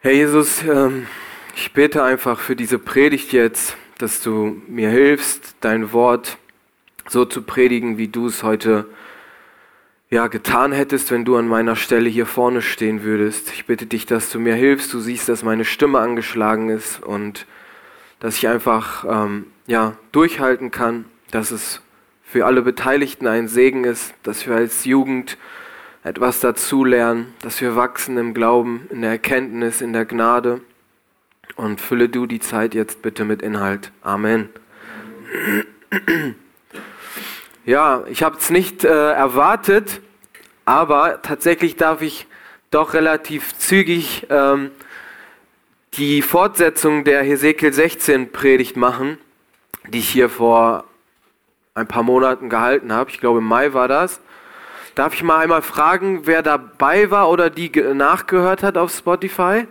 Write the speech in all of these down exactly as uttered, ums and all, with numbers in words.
Herr Jesus, ähm, ich bete einfach für diese Predigt jetzt, dass du mir hilfst, dein Wort so zu predigen, wie du es heute ja, getan hättest, wenn du an meiner Stelle hier vorne stehen würdest. Ich bitte dich, dass du mir hilfst. Du siehst, dass meine Stimme angeschlagen ist und dass ich einfach ähm, ja, durchhalten kann, dass es für alle Beteiligten ein Segen ist, dass wir als Jugend etwas dazulernen, dass wir wachsen im Glauben, in der Erkenntnis, in der Gnade. Und fülle du die Zeit jetzt bitte mit Inhalt. Amen. Ja, ich habe es nicht äh, erwartet, aber tatsächlich darf ich doch relativ zügig ähm, die Fortsetzung der Hesekiel sechzehn Predigt machen, die ich hier vor ein paar Monaten gehalten habe. Ich glaube, im Mai war das. Darf ich mal einmal fragen, wer dabei war oder die nachgehört hat auf Spotify?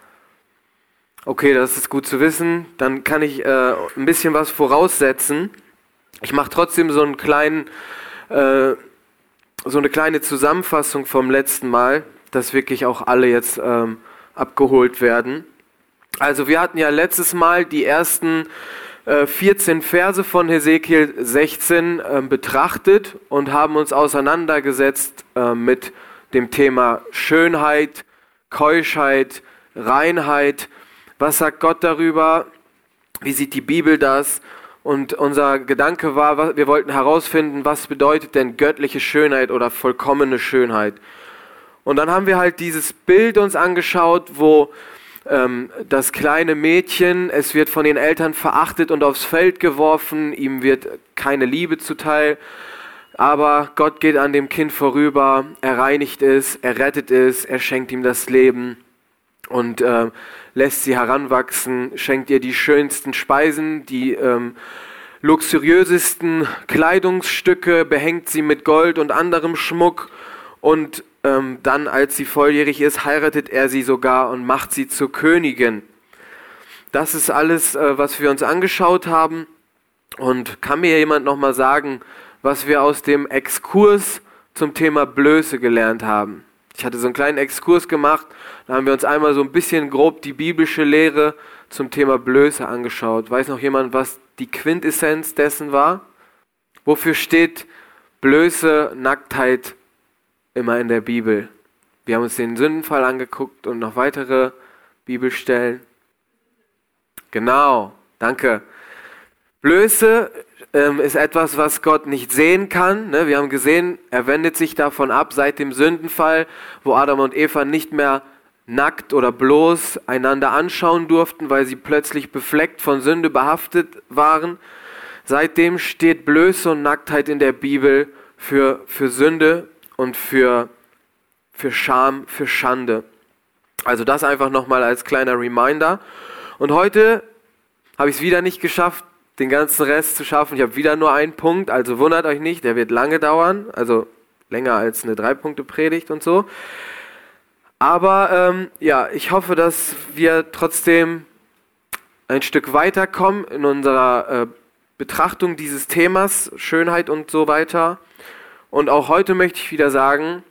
Okay, das ist gut zu wissen. Dann kann ich äh, ein bisschen was voraussetzen. Ich mache trotzdem so einen kleinen, äh, so eine kleine Zusammenfassung vom letzten Mal, dass wirklich auch alle jetzt ähm, abgeholt werden. Also wir hatten ja letztes Mal die ersten äh, vierzehn Verse von Hesekiel sechzehn äh, betrachtet und haben uns auseinandergesetzt äh, mit dem Thema Schönheit, Keuschheit, Reinheit. Was sagt Gott darüber? Wie sieht die Bibel das? Und unser Gedanke war, wir wollten herausfinden, was bedeutet denn göttliche Schönheit oder vollkommene Schönheit. Und dann haben wir halt dieses Bild uns angeschaut, wo ähm, das kleine Mädchen, es wird von den Eltern verachtet und aufs Feld geworfen, ihm wird keine Liebe zuteil, aber Gott geht an dem Kind vorüber, er reinigt es, er rettet es, er schenkt ihm das Leben und äh, lässt sie heranwachsen, schenkt ihr die schönsten Speisen, die ähm, luxuriösesten Kleidungsstücke, behängt sie mit Gold und anderem Schmuck und ähm, dann, als sie volljährig ist, heiratet er sie sogar und macht sie zur Königin. Das ist alles, äh, was wir uns angeschaut haben. Und kann mir jemand nochmal sagen, was wir aus dem Exkurs zum Thema Blöße gelernt haben? Ich hatte so einen kleinen Exkurs gemacht, da haben wir uns einmal so ein bisschen grob die biblische Lehre zum Thema Blöße angeschaut. Weiß noch jemand, was die Quintessenz dessen war? Wofür steht Blöße, Nacktheit immer in der Bibel? Wir haben uns den Sündenfall angeguckt und noch weitere Bibelstellen. Genau, danke. Blöße ähm, ist etwas, was Gott nicht sehen kann. Ne? Wir haben gesehen, er wendet sich davon ab seit dem Sündenfall, wo Adam und Eva nicht mehr nackt oder bloß einander anschauen durften, weil sie plötzlich befleckt von Sünde behaftet waren. Seitdem steht Blöße und Nacktheit in der Bibel für, für Sünde und für, für Scham, für Schande. Also das einfach nochmal als kleiner Reminder. Und heute habe ich es wieder nicht geschafft, den ganzen Rest zu schaffen. Ich habe wieder nur einen Punkt, also wundert euch nicht, der wird lange dauern, also länger als eine Drei-Punkte-Predigt und so. Aber ähm, ja, ich hoffe, dass wir trotzdem ein Stück weiterkommen in unserer äh, Betrachtung dieses Themas, Schönheit und so weiter. Und auch heute möchte ich wieder sagen,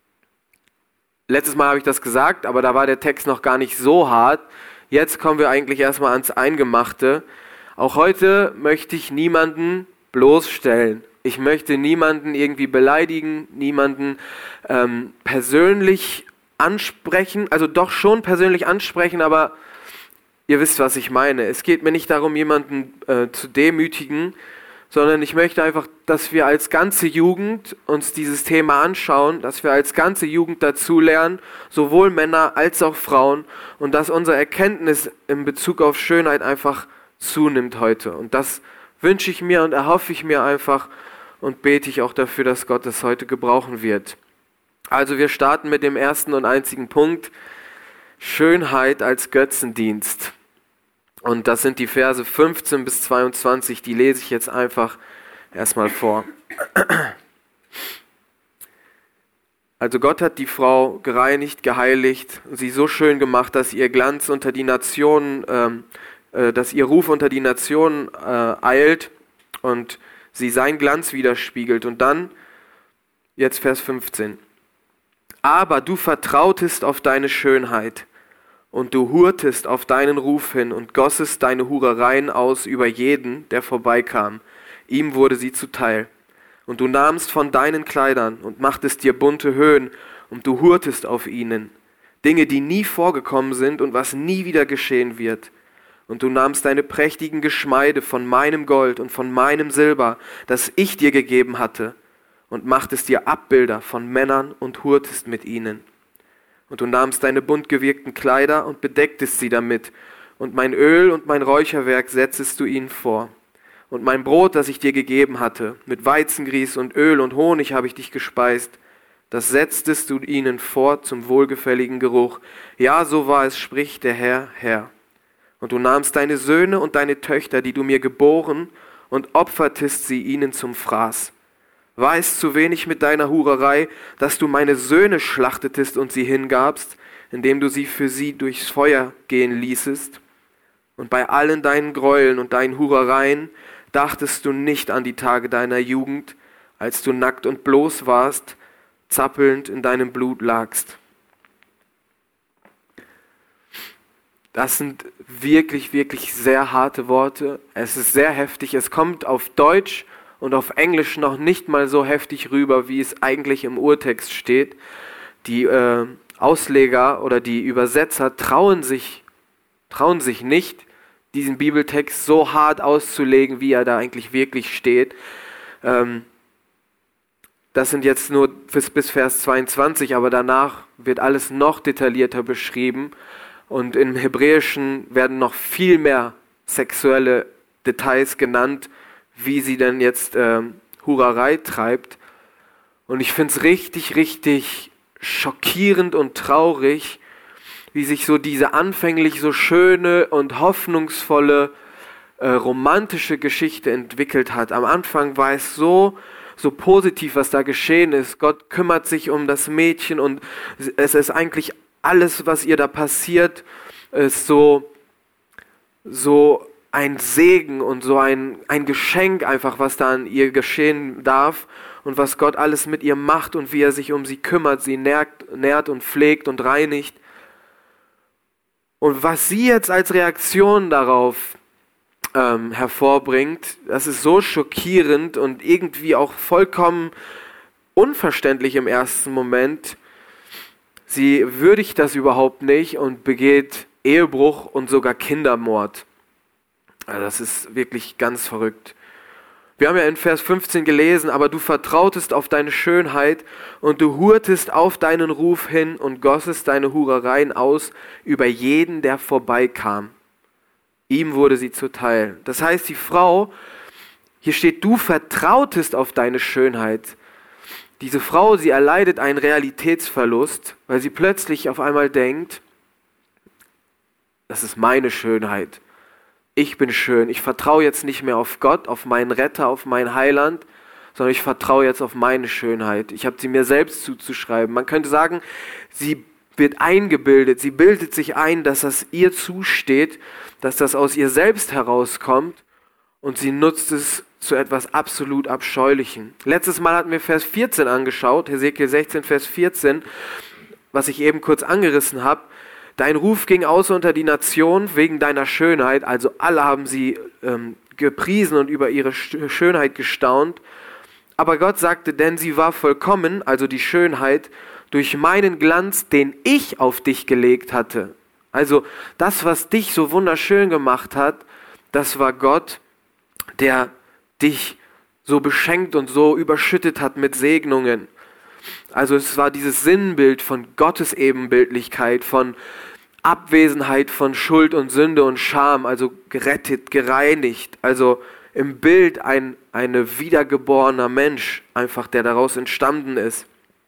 letztes Mal habe ich das gesagt, aber da war der Text noch gar nicht so hart. Jetzt kommen wir eigentlich erstmal ans Eingemachte. Auch heute möchte ich niemanden bloßstellen. Ich möchte niemanden irgendwie beleidigen, niemanden ähm, persönlich ansprechen, also doch schon persönlich ansprechen, aber ihr wisst, was ich meine. Es geht mir nicht darum, jemanden äh, zu demütigen, sondern ich möchte einfach, dass wir als ganze Jugend uns dieses Thema anschauen, dass wir als ganze Jugend dazulernen, sowohl Männer als auch Frauen, und dass unsere Erkenntnis in Bezug auf Schönheit einfach zunimmt heute. Und das wünsche ich mir und erhoffe ich mir einfach und bete ich auch dafür, dass Gott es heute gebrauchen wird. Also wir starten mit dem ersten und einzigen Punkt, Schönheit als Götzendienst. Und das sind die Verse fünfzehn bis zweiundzwanzig, die lese ich jetzt einfach erstmal vor. Also Gott hat die Frau gereinigt, geheiligt, sie so schön gemacht, dass ihr Glanz unter die Nationen, ähm, äh, dass ihr Ruf unter die Nationen äh, eilt und sie seinen Glanz widerspiegelt. Und dann, jetzt Vers fünfzehn. Aber du vertrautest auf deine Schönheit und du hurtest auf deinen Ruf hin und gossest deine Hurereien aus über jeden, der vorbeikam. Ihm wurde sie zuteil. Und du nahmst von deinen Kleidern und machtest dir bunte Höhen, und du hurtest auf ihnen. Dinge, die nie vorgekommen sind und was nie wieder geschehen wird. Und du nahmst deine prächtigen Geschmeide von meinem Gold und von meinem Silber, das ich dir gegeben hatte, und machtest dir Abbilder von Männern und hurtest mit ihnen. Und du nahmst deine bunt gewirkten Kleider und bedecktest sie damit, und mein Öl und mein Räucherwerk setztest du ihnen vor. Und mein Brot, das ich dir gegeben hatte, mit Weizengrieß und Öl und Honig habe ich dich gespeist, das setztest du ihnen vor zum wohlgefälligen Geruch. Ja, so war es, spricht der Herr, Herr. Und du nahmst deine Söhne und deine Töchter, die du mir geboren, und opfertest sie ihnen zum Fraß. War es zu wenig mit deiner Hurerei, dass du meine Söhne schlachtetest und sie hingabst, indem du sie für sie durchs Feuer gehen ließest? Und bei allen deinen Gräueln und deinen Hurereien dachtest du nicht an die Tage deiner Jugend, als du nackt und bloß warst, zappelnd in deinem Blut lagst. Das sind wirklich, wirklich sehr harte Worte. Es ist sehr heftig. Es kommt auf Deutsch und auf Englisch noch nicht mal so heftig rüber, wie es eigentlich im Urtext steht. Die äh, Ausleger oder die Übersetzer trauen sich, trauen sich nicht, diesen Bibeltext so hart auszulegen, wie er da eigentlich wirklich steht. Ähm, das sind jetzt nur bis, bis Vers zweiundzwanzig, aber danach wird alles noch detaillierter beschrieben. Und im Hebräischen werden noch viel mehr sexuelle Details genannt, wie sie denn jetzt ähm, Hurerei treibt. Und ich finde es richtig, richtig schockierend und traurig, wie sich so diese anfänglich so schöne und hoffnungsvolle äh, romantische Geschichte entwickelt hat. Am Anfang war es so, so positiv, was da geschehen ist. Gott kümmert sich um das Mädchen und es ist eigentlich alles, was ihr da passiert, ist so, so ein Segen und so ein, ein Geschenk einfach, was da an ihr geschehen darf und was Gott alles mit ihr macht und wie er sich um sie kümmert, sie nährt, nährt und pflegt und reinigt. Und was sie jetzt als Reaktion darauf ähm, hervorbringt, das ist so schockierend und irgendwie auch vollkommen unverständlich im ersten Moment. Sie würdigt das überhaupt nicht und begeht Ehebruch und sogar Kindermord. Also das ist wirklich ganz verrückt. Wir haben ja in Vers fünfzehn gelesen, aber du vertrautest auf deine Schönheit und du hurtest auf deinen Ruf hin und gossest deine Hurereien aus über jeden, der vorbeikam. Ihm wurde sie zuteil. Das heißt, die Frau, hier steht, du vertrautest auf deine Schönheit. Diese Frau, sie erleidet einen Realitätsverlust, weil sie plötzlich auf einmal denkt, das ist meine Schönheit. Ich bin schön. Ich vertraue jetzt nicht mehr auf Gott, auf meinen Retter, auf meinen Heiland, sondern ich vertraue jetzt auf meine Schönheit. Ich habe sie mir selbst zuzuschreiben. Man könnte sagen, sie wird eingebildet, sie bildet sich ein, dass das ihr zusteht, dass das aus ihr selbst herauskommt und sie nutzt es zu etwas absolut Abscheulichem. Letztes Mal hatten wir Vers vierzehn angeschaut, Hesekiel sechzehn, Vers vierzehn, was ich eben kurz angerissen habe. Dein Ruf ging aus unter die Nation wegen deiner Schönheit, also alle haben sie ähm, gepriesen und über ihre Schönheit gestaunt. Aber Gott sagte, denn sie war vollkommen, also die Schönheit, durch meinen Glanz, den ich auf dich gelegt hatte. Also das, was dich so wunderschön gemacht hat, das war Gott, der dich so beschenkt und so überschüttet hat mit Segnungen. Also es war dieses Sinnbild von Gottes Ebenbildlichkeit, von Abwesenheit von Schuld und Sünde und Scham, also gerettet, gereinigt, also im Bild ein eine wiedergeborener Mensch, einfach der daraus entstanden ist.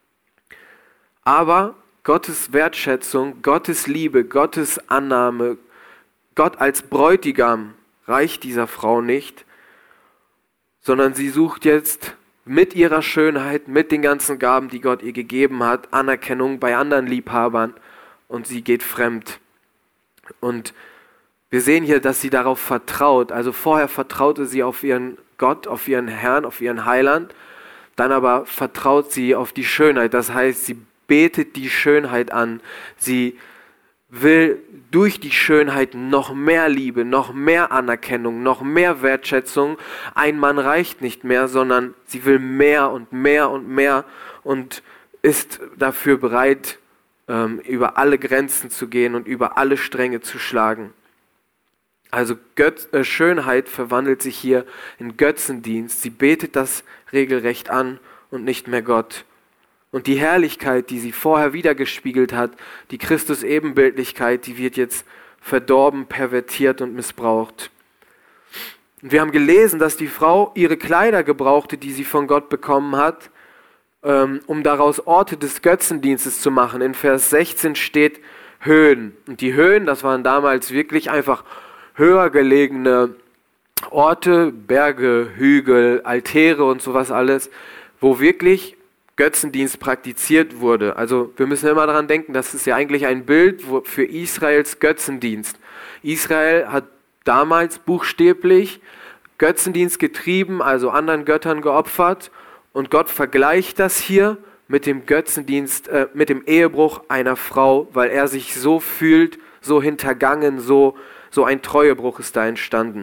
Aber Gottes Wertschätzung, Gottes Liebe, Gottes Annahme, Gott als Bräutigam reicht dieser Frau nicht, sondern sie sucht jetzt mit ihrer Schönheit, mit den ganzen Gaben, die Gott ihr gegeben hat, Anerkennung bei anderen Liebhabern und sie geht fremd. Und wir sehen hier, dass sie darauf vertraut. Also vorher vertraute sie auf ihren Gott, auf ihren Herrn, auf ihren Heiland, dann aber vertraut sie auf die Schönheit. Das heißt, sie betet die Schönheit an. Sie will durch die Schönheit noch mehr Liebe, noch mehr Anerkennung, noch mehr Wertschätzung. Ein Mann reicht nicht mehr, sondern sie will mehr und mehr und mehr und ist dafür bereit, ähm, über alle Grenzen zu gehen und über alle Stränge zu schlagen. Also Götz, äh, Schönheit verwandelt sich hier in Götzendienst. Sie betet das regelrecht an und nicht mehr Gott. Und die Herrlichkeit, die sie vorher wiedergespiegelt hat, die Christus-Ebenbildlichkeit, die wird jetzt verdorben, pervertiert und missbraucht. Und wir haben gelesen, dass die Frau ihre Kleider gebrauchte, die sie von Gott bekommen hat, ähm, um daraus Orte des Götzendienstes zu machen. In Vers sechzehn steht Höhen. Und die Höhen, das waren damals wirklich einfach höher gelegene Orte, Berge, Hügel, Altäre und sowas alles, wo wirklich Götzendienst praktiziert wurde. Also wir müssen immer daran denken, das ist ja eigentlich ein Bild für Israels Götzendienst. Israel hat damals buchstäblich Götzendienst getrieben, also anderen Göttern geopfert, und Gott vergleicht das hier mit dem Götzendienst, äh, mit dem Ehebruch einer Frau, weil er sich so fühlt, so hintergangen, so, so ein Treuebruch ist da entstanden.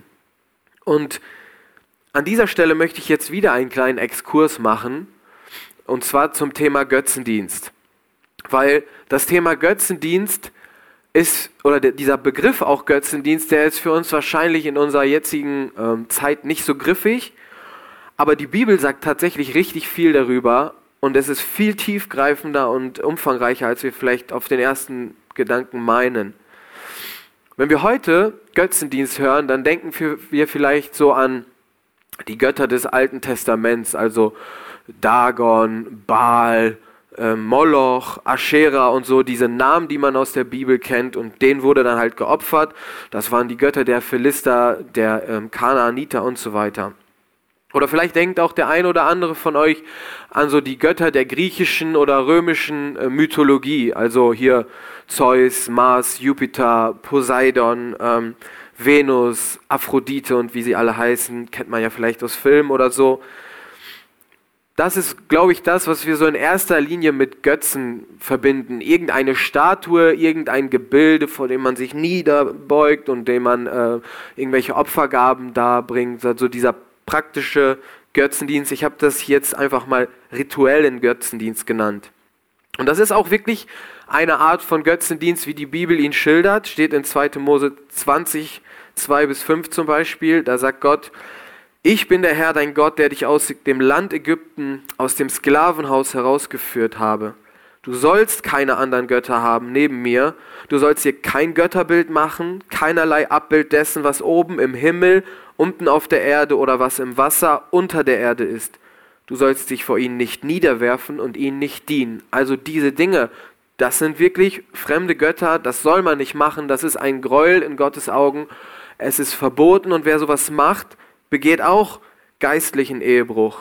Und an dieser Stelle möchte ich jetzt wieder einen kleinen Exkurs machen, und zwar zum Thema Götzendienst. Weil das Thema Götzendienst ist, oder der, dieser Begriff auch Götzendienst, der ist für uns wahrscheinlich in unserer jetzigen ähm, Zeit nicht so griffig, aber die Bibel sagt tatsächlich richtig viel darüber und es ist viel tiefgreifender und umfangreicher, als wir vielleicht auf den ersten Gedanken meinen. Wenn wir heute Götzendienst hören, dann denken wir vielleicht so an die Götter des Alten Testaments, also Dagon, Baal, äh, Moloch, Aschera und so, diese Namen, die man aus der Bibel kennt, und denen wurde dann halt geopfert. Das waren die Götter der Philister, der ähm, Kanaaniter und so weiter. Oder vielleicht denkt auch der ein oder andere von euch an so die Götter der griechischen oder römischen äh, Mythologie, also hier Zeus, Mars, Jupiter, Poseidon, ähm, Venus, Aphrodite und wie sie alle heißen, kennt man ja vielleicht aus Filmen oder so. Das ist, glaube ich, das, was wir so in erster Linie mit Götzen verbinden. Irgendeine Statue, irgendein Gebilde, vor dem man sich niederbeugt und dem man äh, irgendwelche Opfergaben darbringt. Also dieser praktische Götzendienst. Ich habe das jetzt einfach mal rituellen Götzendienst genannt. Und das ist auch wirklich eine Art von Götzendienst, wie die Bibel ihn schildert. Steht in zweiter Mose zwanzig, zwei bis fünf zum Beispiel. Da sagt Gott: Ich bin der Herr, dein Gott, der dich aus dem Land Ägypten, aus dem Sklavenhaus herausgeführt habe. Du sollst keine anderen Götter haben neben mir. Du sollst dir kein Götterbild machen, keinerlei Abbild dessen, was oben im Himmel, unten auf der Erde oder was im Wasser unter der Erde ist. Du sollst dich vor ihnen nicht niederwerfen und ihnen nicht dienen. Also diese Dinge, das sind wirklich fremde Götter, das soll man nicht machen, das ist ein Gräuel in Gottes Augen. Es ist verboten, und wer sowas macht, begeht auch geistlichen Ehebruch.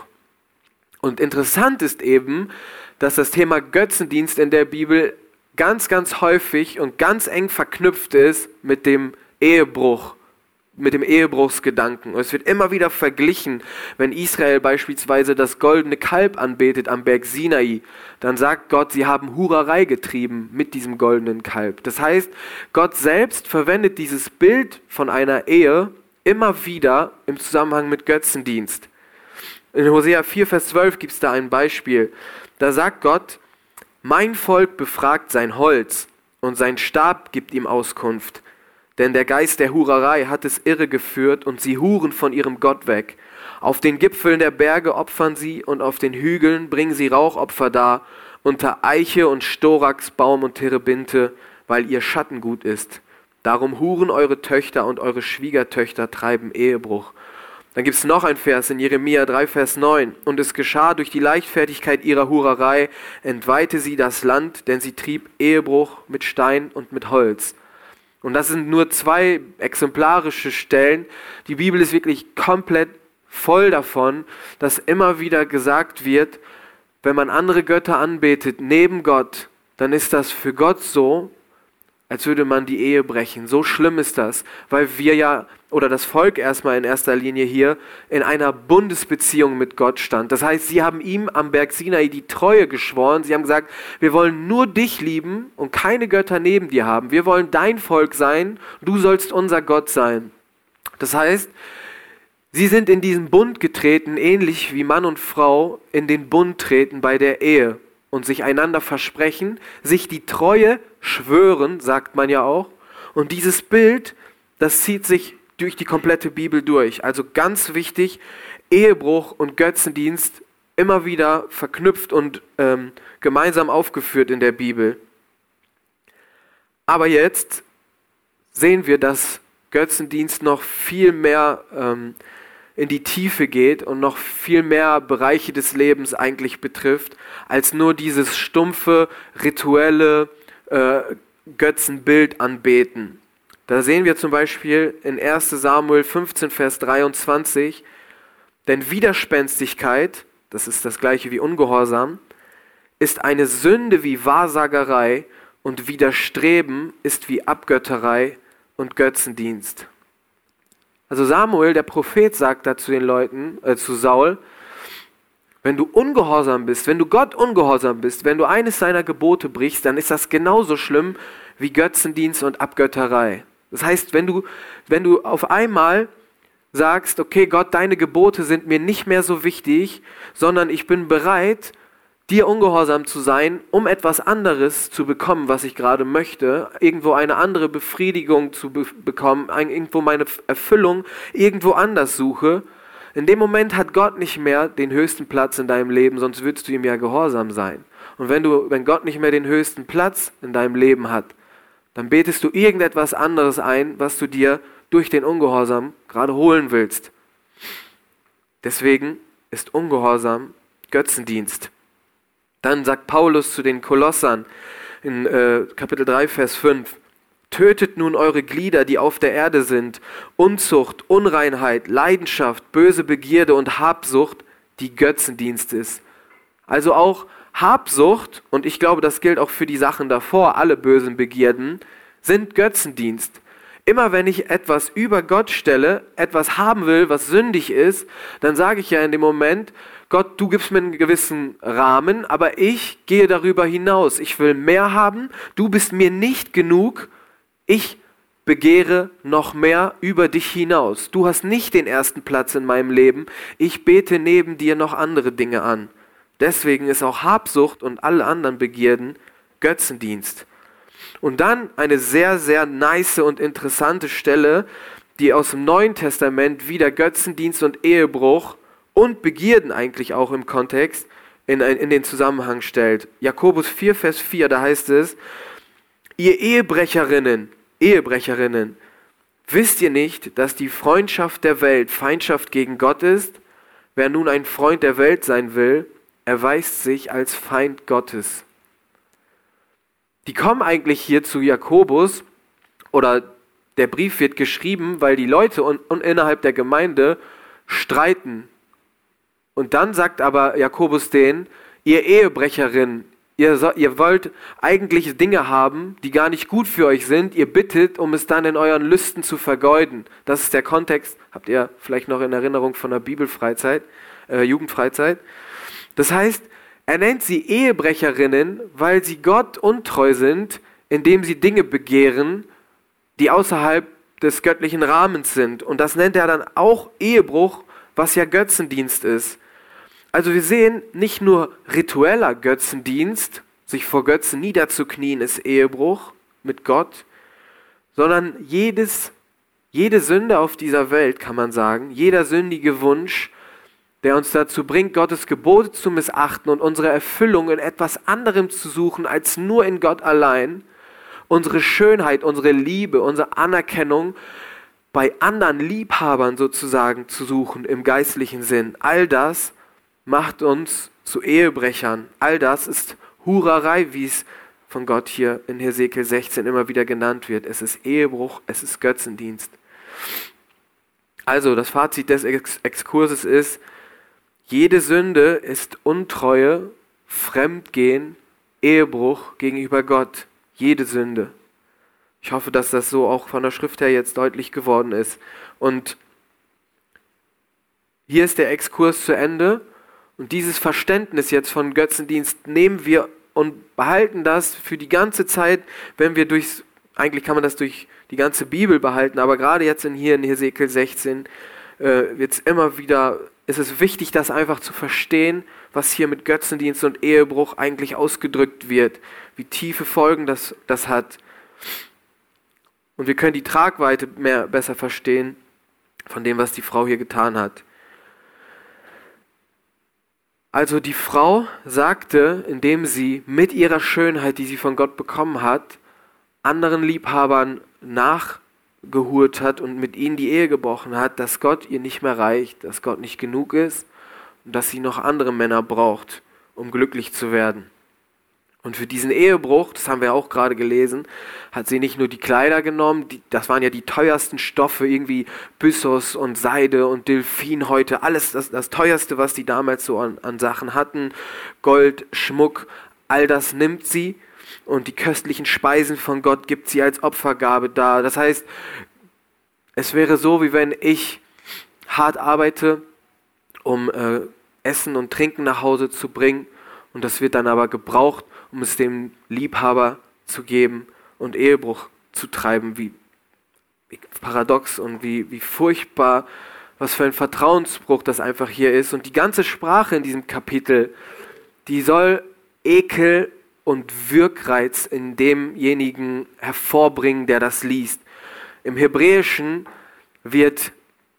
Und interessant ist eben, dass das Thema Götzendienst in der Bibel ganz, ganz häufig und ganz eng verknüpft ist mit dem Ehebruch, mit dem Ehebruchsgedanken. Und es wird immer wieder verglichen, wenn Israel beispielsweise das goldene Kalb anbetet am Berg Sinai, dann sagt Gott, sie haben Hurerei getrieben mit diesem goldenen Kalb. Das heißt, Gott selbst verwendet dieses Bild von einer Ehe immer wieder im Zusammenhang mit Götzendienst. In Hosea vier, Vers zwölf gibt es da ein Beispiel. Da sagt Gott: Mein Volk befragt sein Holz und sein Stab gibt ihm Auskunft. Denn der Geist der Hurerei hat es irre geführt und sie huren von ihrem Gott weg. Auf den Gipfeln der Berge opfern sie und auf den Hügeln bringen sie Rauchopfer dar, unter Eiche und Storax, Baum und Terebinte, weil ihr Schatten gut ist. Darum huren eure Töchter und eure Schwiegertöchter treiben Ehebruch. Dann gibt es noch ein Vers in Jeremia drei, Vers neun. Und es geschah durch die Leichtfertigkeit ihrer Hurerei, entweihte sie das Land, denn sie trieb Ehebruch mit Stein und mit Holz. Und das sind nur zwei exemplarische Stellen. Die Bibel ist wirklich komplett voll davon, dass immer wieder gesagt wird, wenn man andere Götter anbetet neben Gott, dann ist das für Gott so, als würde man die Ehe brechen. So schlimm ist das, weil wir ja, oder das Volk erstmal in erster Linie hier, in einer Bundesbeziehung mit Gott stand. Das heißt, sie haben ihm am Berg Sinai die Treue geschworen. Sie haben gesagt, wir wollen nur dich lieben und keine Götter neben dir haben. Wir wollen dein Volk sein, du sollst unser Gott sein. Das heißt, sie sind in diesen Bund getreten, ähnlich wie Mann und Frau in den Bund treten bei der Ehe und sich einander versprechen, sich die Treue schwören, sagt man ja auch. Und dieses Bild, das zieht sich durch die komplette Bibel durch. Also ganz wichtig, Ehebruch und Götzendienst immer wieder verknüpft und ähm, gemeinsam aufgeführt in der Bibel. Aber jetzt sehen wir, dass Götzendienst noch viel mehr ähm, in die Tiefe geht und noch viel mehr Bereiche des Lebens eigentlich betrifft, als nur dieses stumpfe, rituelle äh, Götzenbild anbeten. Da sehen wir zum Beispiel in erster Samuel fünfzehn, Vers dreiundzwanzig, denn Widerspenstigkeit, das ist das gleiche wie Ungehorsam, ist eine Sünde wie Wahrsagerei und Widerstreben ist wie Abgötterei und Götzendienst. Also Samuel, der Prophet, sagt da zu den Leuten, äh, zu Saul, wenn du ungehorsam bist, wenn du Gott ungehorsam bist, wenn du eines seiner Gebote brichst, dann ist das genauso schlimm wie Götzendienst und Abgötterei. Das heißt, wenn du, wenn du auf einmal sagst, okay Gott, deine Gebote sind mir nicht mehr so wichtig, sondern ich bin bereit, dir ungehorsam zu sein, um etwas anderes zu bekommen, was ich gerade möchte, irgendwo eine andere Befriedigung zu be- bekommen, ein, irgendwo meine Erfüllung irgendwo anders suche. In dem Moment hat Gott nicht mehr den höchsten Platz in deinem Leben, sonst würdest du ihm ja gehorsam sein. Und wenn du, wenn Gott nicht mehr den höchsten Platz in deinem Leben hat, dann betest du irgendetwas anderes ein, was du dir durch den Ungehorsam gerade holen willst. Deswegen ist Ungehorsam Götzendienst. Dann sagt Paulus zu den Kolossern in äh, Kapitel drei, Vers fünf, tötet nun eure Glieder, die auf der Erde sind, Unzucht, Unreinheit, Leidenschaft, böse Begierde und Habsucht, die Götzendienst ist. Also auch Habsucht, und ich glaube, das gilt auch für die Sachen davor, alle bösen Begierden, sind Götzendienst. Immer wenn ich etwas über Gott stelle, etwas haben will, was sündig ist, dann sage ich ja in dem Moment, Gott, du gibst mir einen gewissen Rahmen, aber ich gehe darüber hinaus. Ich will mehr haben, du bist mir nicht genug, ich begehre noch mehr über dich hinaus. Du hast nicht den ersten Platz in meinem Leben, ich bete neben dir noch andere Dinge an. Deswegen ist auch Habsucht und alle anderen Begierden Götzendienst. Und dann eine sehr, sehr nice und interessante Stelle, die aus dem Neuen Testament wieder Götzendienst und Ehebruch und Begierden eigentlich auch im Kontext in, in den Zusammenhang stellt. Jakobus vier, Vers vier, da heißt es, ihr Ehebrecherinnen, Ehebrecherinnen, wisst ihr nicht, dass die Freundschaft der Welt Feindschaft gegen Gott ist? Wer nun ein Freund der Welt sein will, erweist sich als Feind Gottes. Die kommen eigentlich hier zu Jakobus, oder der Brief wird geschrieben, weil die Leute und, und innerhalb der Gemeinde streiten. Und dann sagt aber Jakobus denen, ihr Ehebrecherinnen, ihr, so, ihr wollt eigentlich Dinge haben, die gar nicht gut für euch sind, ihr bittet, um es dann in euren Lüsten zu vergeuden. Das ist der Kontext, habt ihr vielleicht noch in Erinnerung von der Bibelfreizeit, äh, Jugendfreizeit. Das heißt, er nennt sie Ehebrecherinnen, weil sie Gott untreu sind, indem sie Dinge begehren, die außerhalb des göttlichen Rahmens sind. Und das nennt er dann auch Ehebruch, was ja Götzendienst ist. Also wir sehen, nicht nur ritueller Götzendienst, sich vor Götzen niederzuknien, ist Ehebruch mit Gott, sondern jedes, jede Sünde auf dieser Welt, kann man sagen, jeder sündige Wunsch, der uns dazu bringt, Gottes Gebote zu missachten und unsere Erfüllung in etwas anderem zu suchen, als nur in Gott allein, unsere Schönheit, unsere Liebe, unsere Anerkennung bei anderen Liebhabern sozusagen zu suchen im geistlichen Sinn. All das macht uns zu Ehebrechern. All das ist Hurerei, wie es von Gott hier in Hesekiel sechzehn immer wieder genannt wird. Es ist Ehebruch, es ist Götzendienst. Also das Fazit des Ex- Exkurses ist, jede Sünde ist Untreue, Fremdgehen, Ehebruch gegenüber Gott. Jede Sünde. Ich hoffe, dass das so auch von der Schrift her jetzt deutlich geworden ist. Und hier ist der Exkurs zu Ende. Und dieses Verständnis jetzt von Götzendienst nehmen wir und behalten das für die ganze Zeit, wenn wir durchs, eigentlich kann man das durch die ganze Bibel behalten, aber gerade jetzt in hier in Hesekiel sechzehn äh, wird's immer wieder, ist es wichtig, das einfach zu verstehen, was hier mit Götzendienst und Ehebruch eigentlich ausgedrückt wird, wie tiefe Folgen das, das hat. Und wir können die Tragweite mehr, besser verstehen von dem, was die Frau hier getan hat. Also die Frau sagte, indem sie mit ihrer Schönheit, die sie von Gott bekommen hat, anderen Liebhabern nachgehurt hat und mit ihnen die Ehe gebrochen hat, dass Gott ihr nicht mehr reicht, dass Gott nicht genug ist und dass sie noch andere Männer braucht, um glücklich zu werden. Und für diesen Ehebruch, das haben wir auch gerade gelesen, hat sie nicht nur die Kleider genommen, die, das waren ja die teuersten Stoffe, irgendwie Byssus und Seide und Delfinhäute, alles das, das teuerste, was die damals so an, an Sachen hatten, Gold, Schmuck, all das nimmt sie und die köstlichen Speisen von Gott gibt sie als Opfergabe dar. Das heißt, es wäre so, wie wenn ich hart arbeite, um äh, Essen und Trinken nach Hause zu bringen und das wird dann aber gebraucht, um es dem Liebhaber zu geben und Ehebruch zu treiben. Wie, wie paradox und wie, wie furchtbar, was für ein Vertrauensbruch das einfach hier ist. Und die ganze Sprache in diesem Kapitel, die soll Ekel und Wirkreiz in demjenigen hervorbringen, der das liest. Im Hebräischen wird,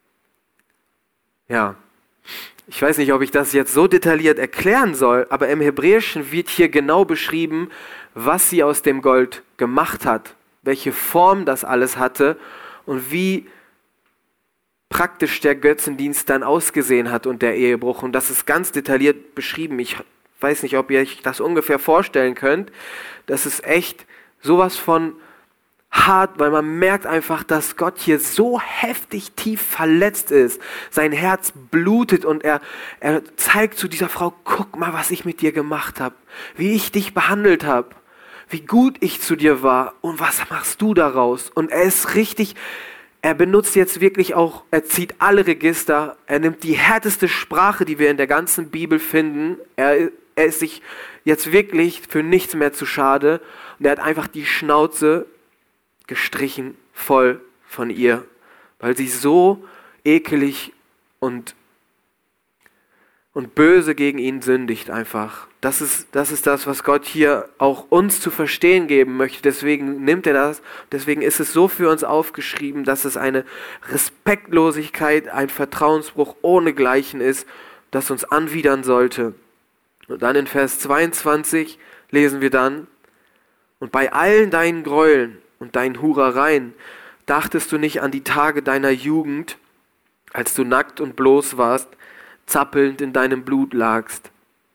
ja, ich weiß nicht, ob ich das jetzt so detailliert erklären soll, aber im Hebräischen wird hier genau beschrieben, was sie aus dem Gold gemacht hat, welche Form das alles hatte und wie praktisch der Götzendienst dann ausgesehen hat und der Ehebruch. Und das ist ganz detailliert beschrieben. Ich weiß nicht, ob ihr euch das ungefähr vorstellen könnt. Das ist echt sowas von hart, weil man merkt einfach, dass Gott hier so heftig tief verletzt ist. Sein Herz blutet und er, er zeigt zu dieser Frau, guck mal, was ich mit dir gemacht habe, wie ich dich behandelt habe, wie gut ich zu dir war und was machst du daraus? Und er ist richtig, er benutzt jetzt wirklich auch, er zieht alle Register, er nimmt die härteste Sprache, die wir in der ganzen Bibel finden, er, er ist sich jetzt wirklich für nichts mehr zu schade und er hat einfach die Schnauze gestrichen voll von ihr, weil sie so ekelig und, und böse gegen ihn sündigt einfach. Das ist, das ist das, was Gott hier auch uns zu verstehen geben möchte. Deswegen nimmt er das, deswegen ist es so für uns aufgeschrieben, dass es eine Respektlosigkeit, ein Vertrauensbruch ohnegleichen ist, das uns anwidern sollte. Und dann in Vers zweiundzwanzig lesen wir dann, und bei allen deinen Gräueln und deinen Hurereien dachtest du nicht an die Tage deiner Jugend, als du nackt und bloß warst, zappelnd in deinem Blut lagst.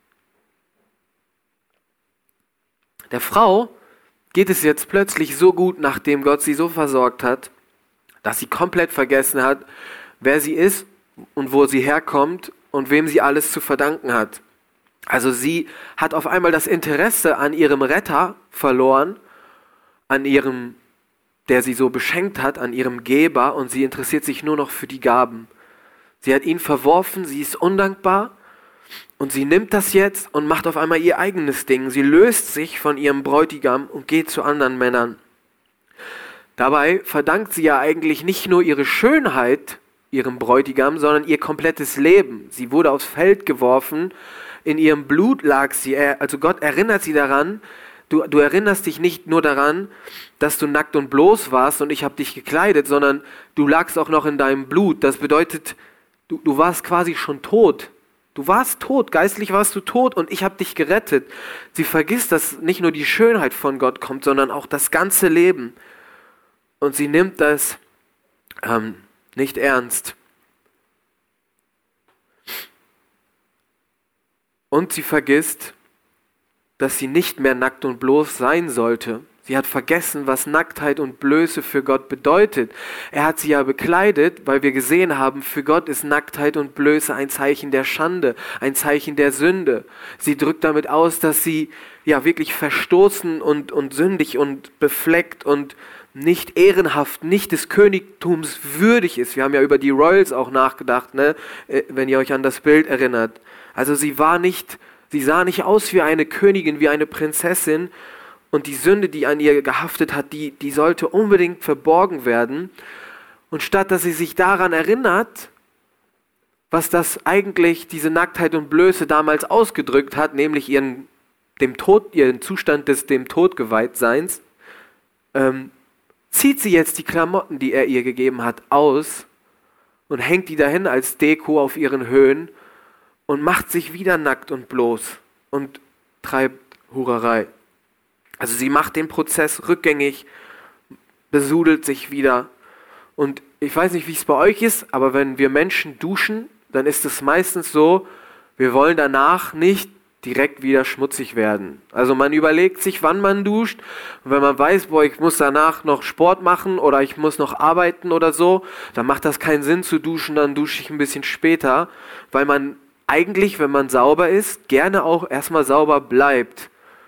Der Frau geht es jetzt plötzlich so gut, nachdem Gott sie so versorgt hat, dass sie komplett vergessen hat, wer sie ist und wo sie herkommt und wem sie alles zu verdanken hat. Also sie hat auf einmal das Interesse an ihrem Retter verloren, an ihrem, der sie so beschenkt hat, an ihrem Geber, und sie interessiert sich nur noch für die Gaben. Sie hat ihn verworfen, sie ist undankbar und sie nimmt das jetzt und macht auf einmal ihr eigenes Ding. Sie löst sich von ihrem Bräutigam und geht zu anderen Männern. Dabei verdankt sie ja eigentlich nicht nur ihre Schönheit ihrem Bräutigam, sondern ihr komplettes Leben. Sie wurde aufs Feld geworfen, in ihrem Blut lag sie, also Gott erinnert sie daran, Du, du erinnerst dich nicht nur daran, dass du nackt und bloß warst und ich habe dich gekleidet, sondern du lagst auch noch in deinem Blut. Das bedeutet, du, du warst quasi schon tot. Du warst tot, geistlich warst du tot und ich habe dich gerettet. Sie vergisst, dass nicht nur die Schönheit von Gott kommt, sondern auch das ganze Leben. Und sie nimmt das ähm, nicht ernst. Und sie vergisst, dass sie nicht mehr nackt und bloß sein sollte, Sie hat vergessen, was Nacktheit und Blöße für Gott bedeutet. Er hat sie ja bekleidet, weil wir gesehen haben, für Gott ist Nacktheit und Blöße ein Zeichen der Schande, ein Zeichen der Sünde. Sie drückt damit aus, dass sie ja wirklich verstoßen und, und sündig und befleckt und nicht ehrenhaft, nicht des Königtums würdig ist. Wir haben ja über die Royals auch nachgedacht, ne? Wenn ihr euch an das Bild erinnert. Also sie war nicht, sie sah nicht aus wie eine Königin, wie eine Prinzessin. Und die Sünde, die an ihr gehaftet hat, die, die sollte unbedingt verborgen werden. Und statt dass sie sich daran erinnert, was das eigentlich, diese Nacktheit und Blöße damals ausgedrückt hat, nämlich ihren, dem Tod, ihren Zustand des dem Tod Geweihtseins, ähm, zieht sie jetzt die Klamotten, die er ihr gegeben hat, aus und hängt die dahin als Deko auf ihren Höhen und macht sich wieder nackt und bloß und treibt Hurerei. Also sie macht den Prozess rückgängig, besudelt sich wieder. Und ich weiß nicht, wie es bei euch ist, aber wenn wir Menschen duschen, dann ist es meistens so, wir wollen danach nicht direkt wieder schmutzig werden. Also man überlegt sich, wann man duscht. Und wenn man weiß, boah, ich muss danach noch Sport machen oder ich muss noch arbeiten oder so, dann macht das keinen Sinn zu duschen, dann dusche ich ein bisschen später, weil man eigentlich, wenn man sauber ist, gerne auch erstmal sauber bleibt.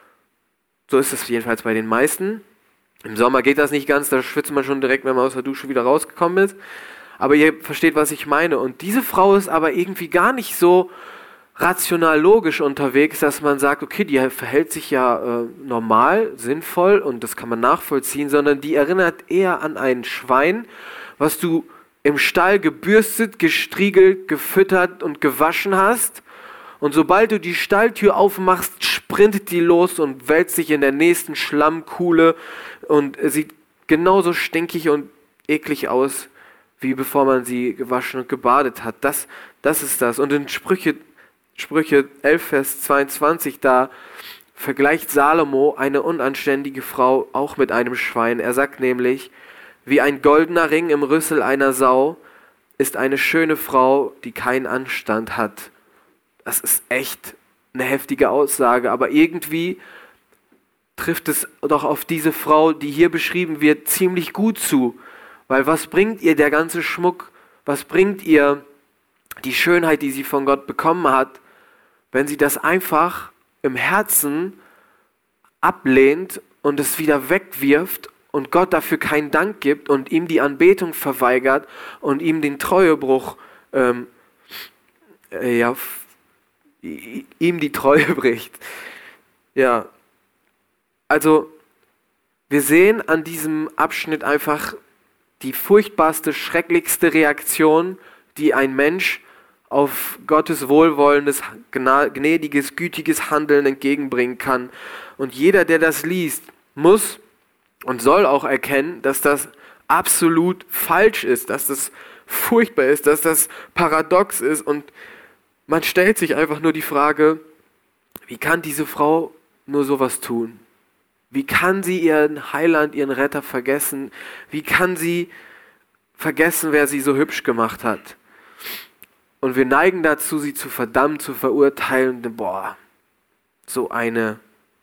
So ist es jedenfalls bei den meisten. Im Sommer geht das nicht ganz, da schwitzt man schon direkt, wenn man aus der Dusche wieder rausgekommen ist. Aber ihr versteht, was ich meine. Und diese Frau ist aber irgendwie gar nicht so rational logisch unterwegs, dass man sagt, okay, die verhält sich ja äh, normal, sinnvoll und das kann man nachvollziehen, sondern die erinnert eher an ein Schwein, was du im Stall gebürstet, gestriegelt, gefüttert und gewaschen hast. Und sobald du die Stalltür aufmachst, sprintet die los und wälzt sich in der nächsten Schlammkuhle und sieht genauso stinkig und eklig aus, wie bevor man sie gewaschen und gebadet hat. Das, das ist das. Und in Sprüche, Sprüche elf, Vers zweiundzwanzig, da vergleicht Salomo eine unanständige Frau auch mit einem Schwein. Er sagt nämlich, wie ein goldener Ring im Rüssel einer Sau ist eine schöne Frau, die keinen Anstand hat. Das ist echt eine heftige Aussage, aber irgendwie trifft es doch auf diese Frau, die hier beschrieben wird, ziemlich gut zu. Weil was bringt ihr der ganze Schmuck, was bringt ihr die Schönheit, die sie von Gott bekommen hat, wenn sie das einfach im Herzen ablehnt und es wieder wegwirft und Gott dafür keinen Dank gibt und ihm die Anbetung verweigert und ihm den Treuebruch ähm, äh, ja, ihm die Treue bricht. Ja, also wir sehen an diesem Abschnitt einfach die furchtbarste, schrecklichste Reaktion, die ein Mensch auf Gottes wohlwollendes, gnädiges, gütiges Handeln entgegenbringen kann. Und jeder, der das liest, muss und soll auch erkennen, dass das absolut falsch ist, dass das furchtbar ist, dass das paradox ist und man stellt sich einfach nur die Frage, wie kann diese Frau nur sowas tun? Wie kann sie ihren Heiland, ihren Retter vergessen? Wie kann sie vergessen, wer sie so hübsch gemacht hat? Und wir neigen dazu, sie zu verdammen, zu verurteilen. Boah, so eine.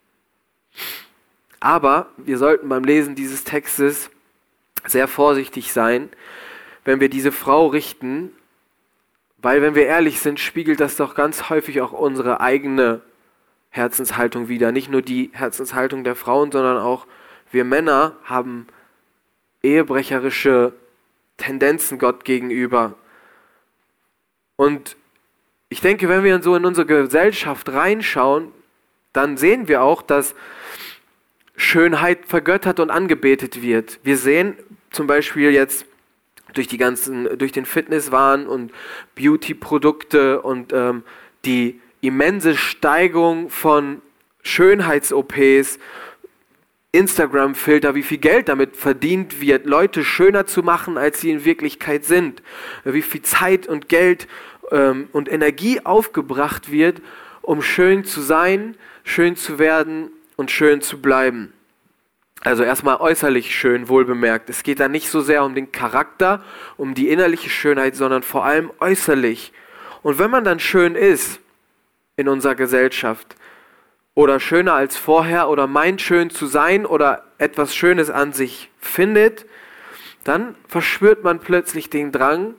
Aber wir sollten beim Lesen dieses Textes sehr vorsichtig sein, wenn wir diese Frau richten, weil, wenn wir ehrlich sind, spiegelt das doch ganz häufig auch unsere eigene Herzenshaltung wider. Nicht nur die Herzenshaltung der Frauen, sondern auch wir Männer haben ehebrecherische Tendenzen Gott gegenüber. Und ich denke, wenn wir so in unsere Gesellschaft reinschauen, dann sehen wir auch, dass Schönheit vergöttert und angebetet wird. Wir sehen zum Beispiel jetzt durch die ganzen, durch den Fitnesswahn und Beauty-Produkte und ähm, die immense Steigung von Schönheits-O Ps, Instagram-Filter, wie viel Geld damit verdient wird, Leute schöner zu machen, als sie in Wirklichkeit sind. Wie viel Zeit und Geld ähm, und Energie aufgebracht wird, um schön zu sein, schön zu werden und schön zu bleiben. Also erstmal äußerlich schön, wohlbemerkt. Es geht da nicht so sehr um den Charakter, um die innerliche Schönheit, sondern vor allem äußerlich. Und wenn man dann schön ist in unserer Gesellschaft oder schöner als vorher oder meint schön zu sein oder etwas Schönes an sich findet, dann verspürt man plötzlich den Drang,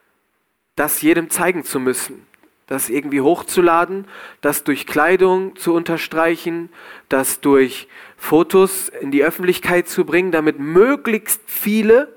das jedem zeigen zu müssen, das irgendwie hochzuladen, das durch Kleidung zu unterstreichen, das durch Fotos in die Öffentlichkeit zu bringen, damit möglichst viele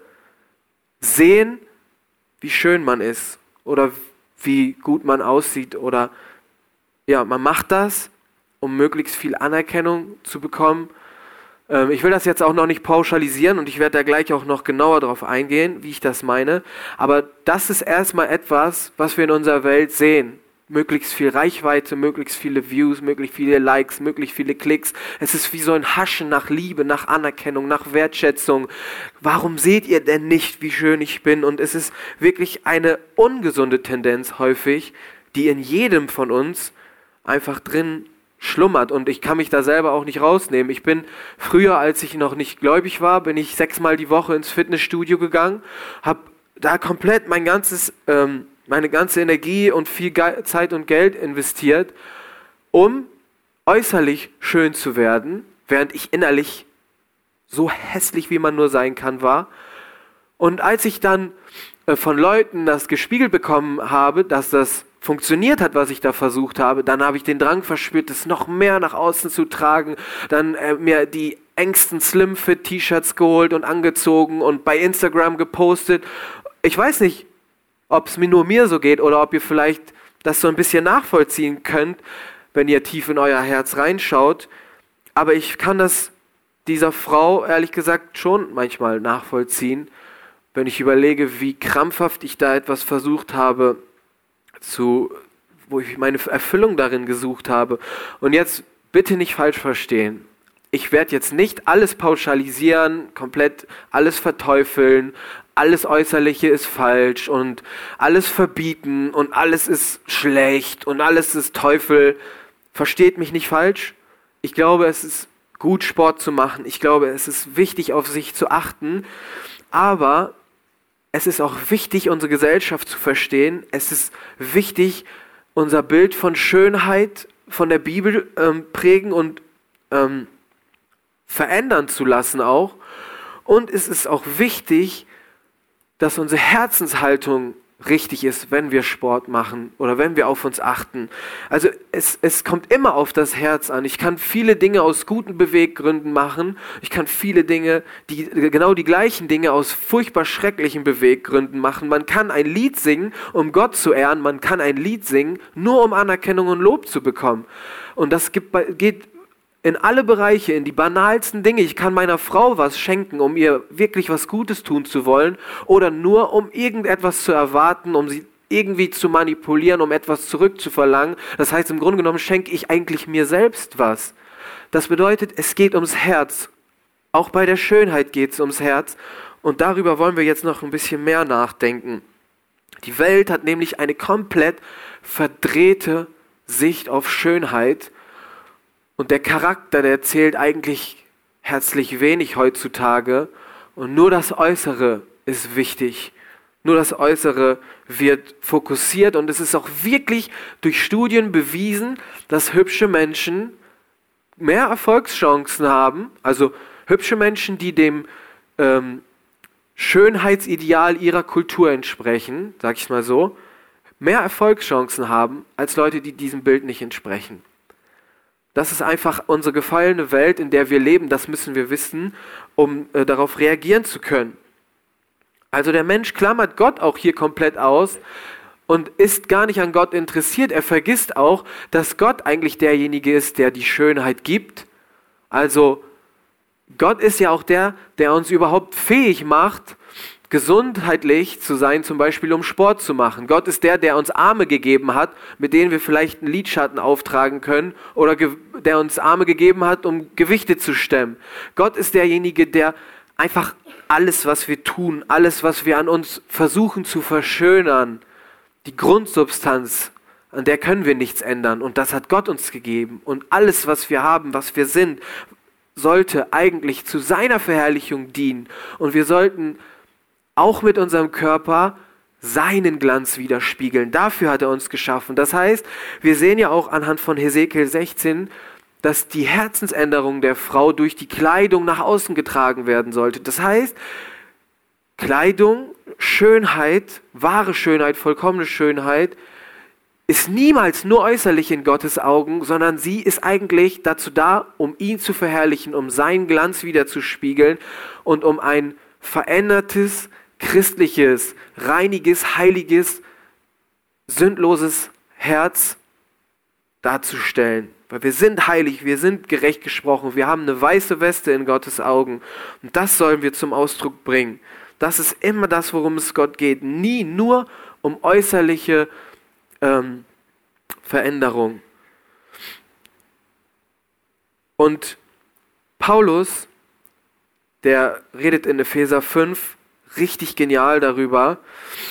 sehen, wie schön man ist oder wie gut man aussieht. Oder ja, man macht das, um möglichst viel Anerkennung zu bekommen. Ähm, ich will das jetzt auch noch nicht pauschalisieren und ich werde da gleich auch noch genauer darauf eingehen, wie ich das meine. Aber das ist erstmal etwas, was wir in unserer Welt sehen. Möglichst viel Reichweite, möglichst viele Views, möglichst viele Likes, möglichst viele Klicks. Es ist wie so ein Haschen nach Liebe, nach Anerkennung, nach Wertschätzung. Warum seht ihr denn nicht, wie schön ich bin? Und es ist wirklich eine ungesunde Tendenz häufig, die in jedem von uns einfach drin schlummert. Und ich kann mich da selber auch nicht rausnehmen. Ich bin früher, als ich noch nicht gläubig war, bin ich sechsmal die Woche ins Fitnessstudio gegangen, habe da komplett mein ganzes... Ähm, meine ganze Energie und viel Ge- Zeit und Geld investiert, um äußerlich schön zu werden, während ich innerlich so hässlich, wie man nur sein kann, war. Und als ich dann äh, von Leuten das gespiegelt bekommen habe, dass das funktioniert hat, was ich da versucht habe, dann habe ich den Drang verspürt, das noch mehr nach außen zu tragen, dann äh, mir die engsten Slim-Fit-T-Shirts geholt und angezogen und bei Instagram gepostet. Ich weiß nicht, ob es mir nur mir so geht oder ob ihr vielleicht das so ein bisschen nachvollziehen könnt, wenn ihr tief in euer Herz reinschaut. Aber ich kann das dieser Frau ehrlich gesagt schon manchmal nachvollziehen, wenn ich überlege, wie krampfhaft ich da etwas versucht habe, zu, wo ich meine Erfüllung darin gesucht habe. Und jetzt bitte nicht falsch verstehen. Ich werde jetzt nicht alles pauschalisieren, komplett alles verteufeln, alles Äußerliche ist falsch und alles verbieten und alles ist schlecht und alles ist Teufel. Versteht mich nicht falsch. Ich glaube, es ist gut, Sport zu machen. Ich glaube, es ist wichtig, auf sich zu achten. Aber es ist auch wichtig, unsere Gesellschaft zu verstehen. Es ist wichtig, unser Bild von Schönheit von der Bibel ähm, prägen und ähm, verändern zu lassen auch. Und es ist auch wichtig, dass unsere Herzenshaltung richtig ist, wenn wir Sport machen oder wenn wir auf uns achten. Also es, es kommt immer auf das Herz an. Ich kann viele Dinge aus guten Beweggründen machen. Ich kann viele Dinge, die, genau die gleichen Dinge aus furchtbar schrecklichen Beweggründen machen. Man kann ein Lied singen, um Gott zu ehren. Man kann ein Lied singen, nur um Anerkennung und Lob zu bekommen. Und das gibt, geht in alle Bereiche, in die banalsten Dinge. Ich kann meiner Frau was schenken, um ihr wirklich was Gutes tun zu wollen oder nur um irgendetwas zu erwarten, um sie irgendwie zu manipulieren, um etwas zurückzuverlangen. Das heißt, im Grunde genommen schenke ich eigentlich mir selbst was. Das bedeutet, es geht ums Herz. Auch bei der Schönheit geht es ums Herz. Und darüber wollen wir jetzt noch ein bisschen mehr nachdenken. Die Welt hat nämlich eine komplett verdrehte Sicht auf Schönheit. Und der Charakter, der zählt eigentlich herzlich wenig heutzutage. Und nur das Äußere ist wichtig. Nur das Äußere wird fokussiert. Und es ist auch wirklich durch Studien bewiesen, dass hübsche Menschen mehr Erfolgschancen haben. Also hübsche Menschen, die dem ähm, Schönheitsideal ihrer Kultur entsprechen, sag ich mal so, mehr Erfolgschancen haben, als Leute, die diesem Bild nicht entsprechen. Das ist einfach unsere gefallene Welt, in der wir leben. Das müssen wir wissen, um äh, darauf reagieren zu können. Also der Mensch klammert Gott auch hier komplett aus und ist gar nicht an Gott interessiert. Er vergisst auch, dass Gott eigentlich derjenige ist, der die Schönheit gibt. Also Gott ist ja auch der, der uns überhaupt fähig macht, gesundheitlich zu sein, zum Beispiel um Sport zu machen. Gott ist der, der uns Arme gegeben hat, mit denen wir vielleicht einen Lidschatten auftragen können oder ge- der uns Arme gegeben hat, um Gewichte zu stemmen. Gott ist derjenige, der einfach alles, was wir tun, alles, was wir an uns versuchen zu verschönern, die Grundsubstanz, an der können wir nichts ändern und das hat Gott uns gegeben. Und alles, was wir haben, was wir sind, sollte eigentlich zu seiner Verherrlichung dienen und wir sollten auch mit unserem Körper seinen Glanz widerspiegeln. Dafür hat er uns geschaffen. Das heißt, wir sehen ja auch anhand von Hesekiel sechzehn, dass die Herzensänderung der Frau durch die Kleidung nach außen getragen werden sollte. Das heißt, Kleidung, Schönheit, wahre Schönheit, vollkommene Schönheit ist niemals nur äußerlich in Gottes Augen, sondern sie ist eigentlich dazu da, um ihn zu verherrlichen, um seinen Glanz wiederzuspiegeln und um ein verändertes, christliches, reiniges, heiliges, sündloses Herz darzustellen. Weil wir sind heilig, wir sind gerecht gesprochen, wir haben eine weiße Weste in Gottes Augen und das sollen wir zum Ausdruck bringen. Das ist immer das, worum es Gott geht. Nie nur um äußerliche ähm, Veränderung. Und Paulus, der redet in Epheser fünf richtig genial darüber,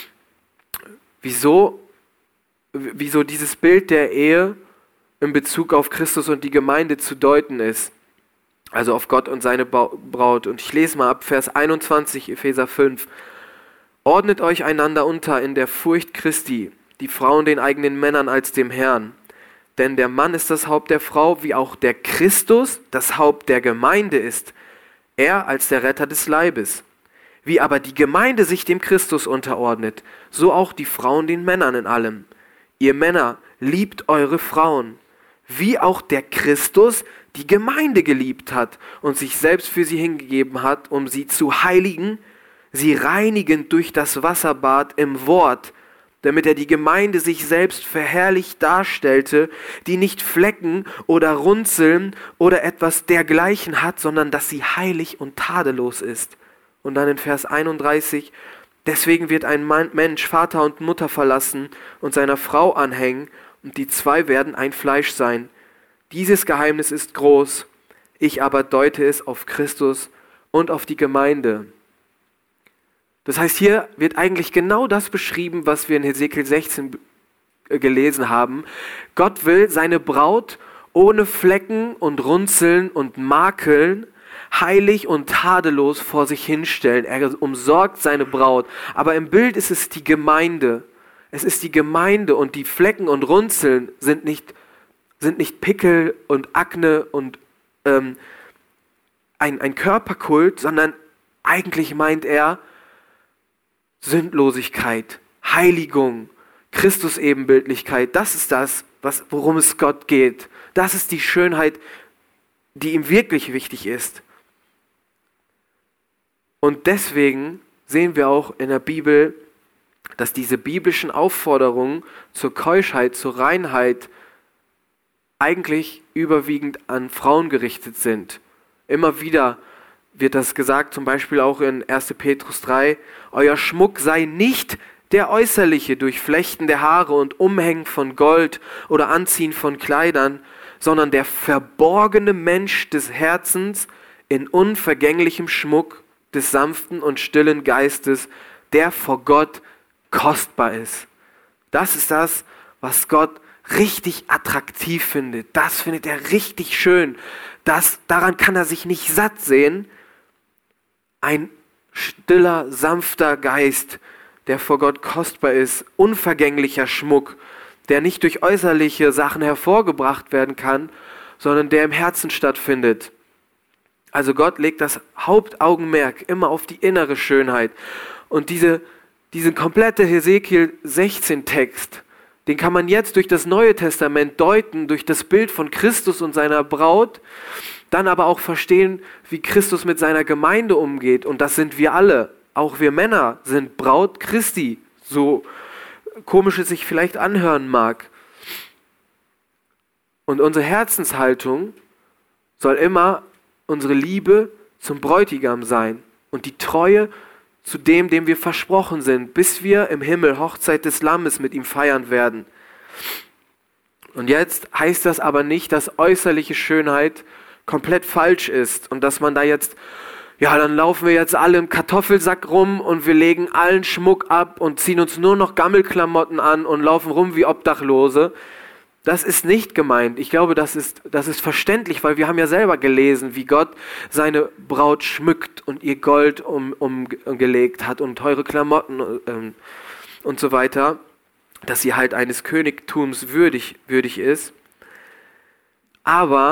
wieso, wieso dieses Bild der Ehe in Bezug auf Christus und die Gemeinde zu deuten ist. Also auf Gott und seine Braut. Und ich lese mal ab Vers einundzwanzig, Epheser fünf. Ordnet euch einander unter in der Furcht Christi, die Frauen den eigenen Männern als dem Herrn. Denn der Mann ist das Haupt der Frau, wie auch der Christus das Haupt der Gemeinde ist. Er als der Retter des Leibes. Wie aber die Gemeinde sich dem Christus unterordnet, so auch die Frauen den Männern in allem. Ihr Männer, liebt eure Frauen, wie auch der Christus die Gemeinde geliebt hat und sich selbst für sie hingegeben hat, um sie zu heiligen, sie reinigend durch das Wasserbad im Wort, damit er die Gemeinde sich selbst verherrlicht darstellte, die nicht Flecken oder Runzeln oder etwas dergleichen hat, sondern dass sie heilig und tadellos ist. Und dann in Vers einunddreißig, deswegen wird ein Mensch Vater und Mutter verlassen und seiner Frau anhängen, und die zwei werden ein Fleisch sein. Dieses Geheimnis ist groß, ich aber deute es auf Christus und auf die Gemeinde. Das heißt, hier wird eigentlich genau das beschrieben, was wir in Hesekiel sechzehn gelesen haben. Gott will seine Braut ohne Flecken und Runzeln und Makeln, heilig und tadellos vor sich hinstellen. Er umsorgt seine Braut. Aber im Bild ist es die Gemeinde. Es ist die Gemeinde und die Flecken und Runzeln sind nicht, sind nicht Pickel und Akne und ähm, ein, ein Körperkult, sondern eigentlich meint er Sündlosigkeit, Heiligung, Christus-Ebenbildlichkeit. Das ist das, was, worum es Gott geht. Das ist die Schönheit, die ihm wirklich wichtig ist. Und deswegen sehen wir auch in der Bibel, dass diese biblischen Aufforderungen zur Keuschheit, zur Reinheit eigentlich überwiegend an Frauen gerichtet sind. Immer wieder wird das gesagt, zum Beispiel auch in erster Petrus drei, euer Schmuck sei nicht der äußerliche durch Flechten der Haare und Umhängen von Gold oder Anziehen von Kleidern, sondern der verborgene Mensch des Herzens in unvergänglichem Schmuck des sanften und stillen Geistes, der vor Gott kostbar ist. Das ist das, was Gott richtig attraktiv findet. Das findet er richtig schön. Das, daran kann er sich nicht satt sehen. Ein stiller, sanfter Geist, der vor Gott kostbar ist, unvergänglicher Schmuck, der nicht durch äußerliche Sachen hervorgebracht werden kann, sondern der im Herzen stattfindet. Also Gott legt das Hauptaugenmerk immer auf die innere Schönheit. Und diese, diesen komplette Hesekiel sechzehn Text, den kann man jetzt durch das Neue Testament deuten, durch das Bild von Christus und seiner Braut, dann aber auch verstehen, wie Christus mit seiner Gemeinde umgeht. Und das sind wir alle. Auch wir Männer sind Braut Christi, so komisch es sich vielleicht anhören mag. Und unsere Herzenshaltung soll immer unsere Liebe zum Bräutigam sein und die Treue zu dem, dem wir versprochen sind, bis wir im Himmel Hochzeit des Lammes mit ihm feiern werden. Und jetzt heißt das aber nicht, dass äußerliche Schönheit komplett falsch ist und dass man da jetzt, ja, dann laufen wir jetzt alle im Kartoffelsack rum und wir legen allen Schmuck ab und ziehen uns nur noch Gammelklamotten an und laufen rum wie Obdachlose. Das ist nicht gemeint. Ich glaube, das ist, das ist verständlich, weil wir haben ja selber gelesen, wie Gott seine Braut schmückt und ihr Gold um, umgelegt hat und teure Klamotten ähm, und so weiter, dass sie halt eines Königtums würdig, würdig ist. Aber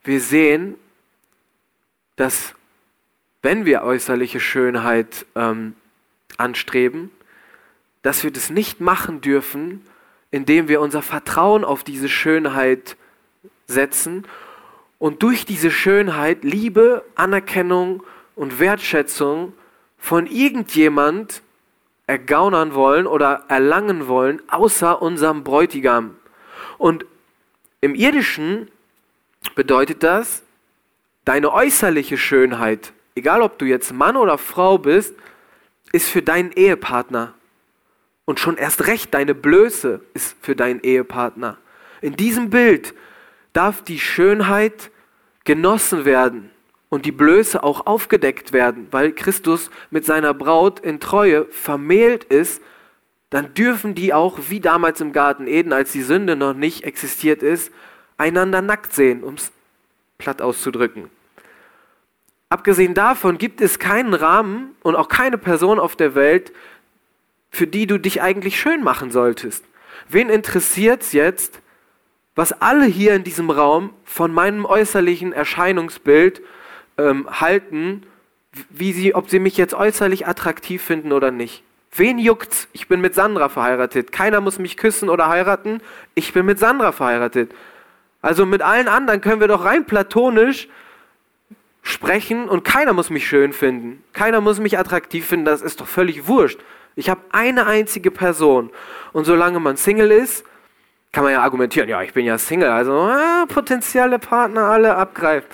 wir sehen, dass wenn wir äußerliche Schönheit ähm, anstreben, dass wir das nicht machen dürfen, indem wir unser Vertrauen auf diese Schönheit setzen und durch diese Schönheit Liebe, Anerkennung und Wertschätzung von irgendjemand ergaunern wollen oder erlangen wollen, außer unserem Bräutigam. Und im Irdischen bedeutet das, deine äußerliche Schönheit, egal ob du jetzt Mann oder Frau bist, ist für deinen Ehepartner. Und schon erst recht deine Blöße ist für deinen Ehepartner. In diesem Bild darf die Schönheit genossen werden und die Blöße auch aufgedeckt werden, weil Christus mit seiner Braut in Treue vermählt ist. Dann dürfen die auch, wie damals im Garten Eden, als die Sünde noch nicht existiert ist, einander nackt sehen, um es platt auszudrücken. Abgesehen davon gibt es keinen Rahmen und auch keine Person auf der Welt, für die du dich eigentlich schön machen solltest. Wen interessiert es jetzt, was alle hier in diesem Raum von meinem äußerlichen Erscheinungsbild ähm, halten, wie sie, ob sie mich jetzt äußerlich attraktiv finden oder nicht? Wen juckt's? Ich bin mit Sandra verheiratet. Keiner muss mich küssen oder heiraten. Ich bin mit Sandra verheiratet. Also mit allen anderen können wir doch rein platonisch sprechen und keiner muss mich schön finden. Keiner muss mich attraktiv finden. Das ist doch völlig wurscht. Ich habe eine einzige Person. Und solange man Single ist, kann man ja argumentieren, ja, ich bin ja Single, also ah, potenzielle Partner alle abgreifen.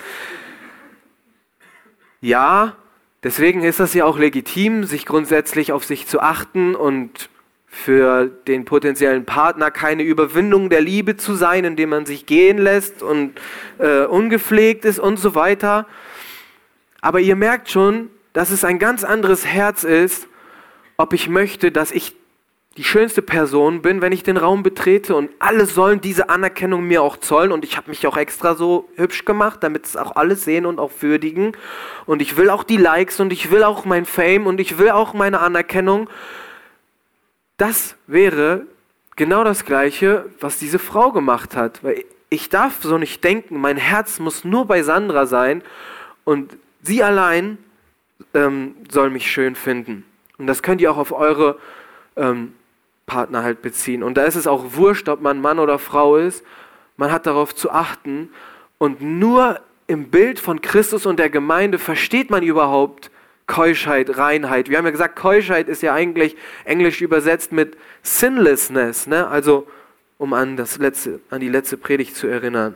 Ja, deswegen ist das ja auch legitim, sich grundsätzlich auf sich zu achten und für den potenziellen Partner keine Überwindung der Liebe zu sein, indem man sich gehen lässt und äh, ungepflegt ist und so weiter. Aber ihr merkt schon, dass es ein ganz anderes Herz ist, ob ich möchte, dass ich die schönste Person bin, wenn ich den Raum betrete und alle sollen diese Anerkennung mir auch zollen und ich habe mich auch extra so hübsch gemacht, damit es auch alle sehen und auch würdigen und ich will auch die Likes und ich will auch mein Fame und ich will auch meine Anerkennung. Das wäre genau das Gleiche, was diese Frau gemacht hat, weil ich darf so nicht denken, mein Herz muss nur bei Sandra sein und sie allein ähm, soll mich schön finden. Und das könnt ihr auch auf eure ähm, Partner halt beziehen. Und da ist es auch wurscht, ob man Mann oder Frau ist. Man hat darauf zu achten. Und nur im Bild von Christus und der Gemeinde versteht man überhaupt Keuschheit, Reinheit. Wir haben ja gesagt, Keuschheit ist ja eigentlich englisch übersetzt mit Sinlessness, ne? Also um an, das letzte, an die letzte Predigt zu erinnern.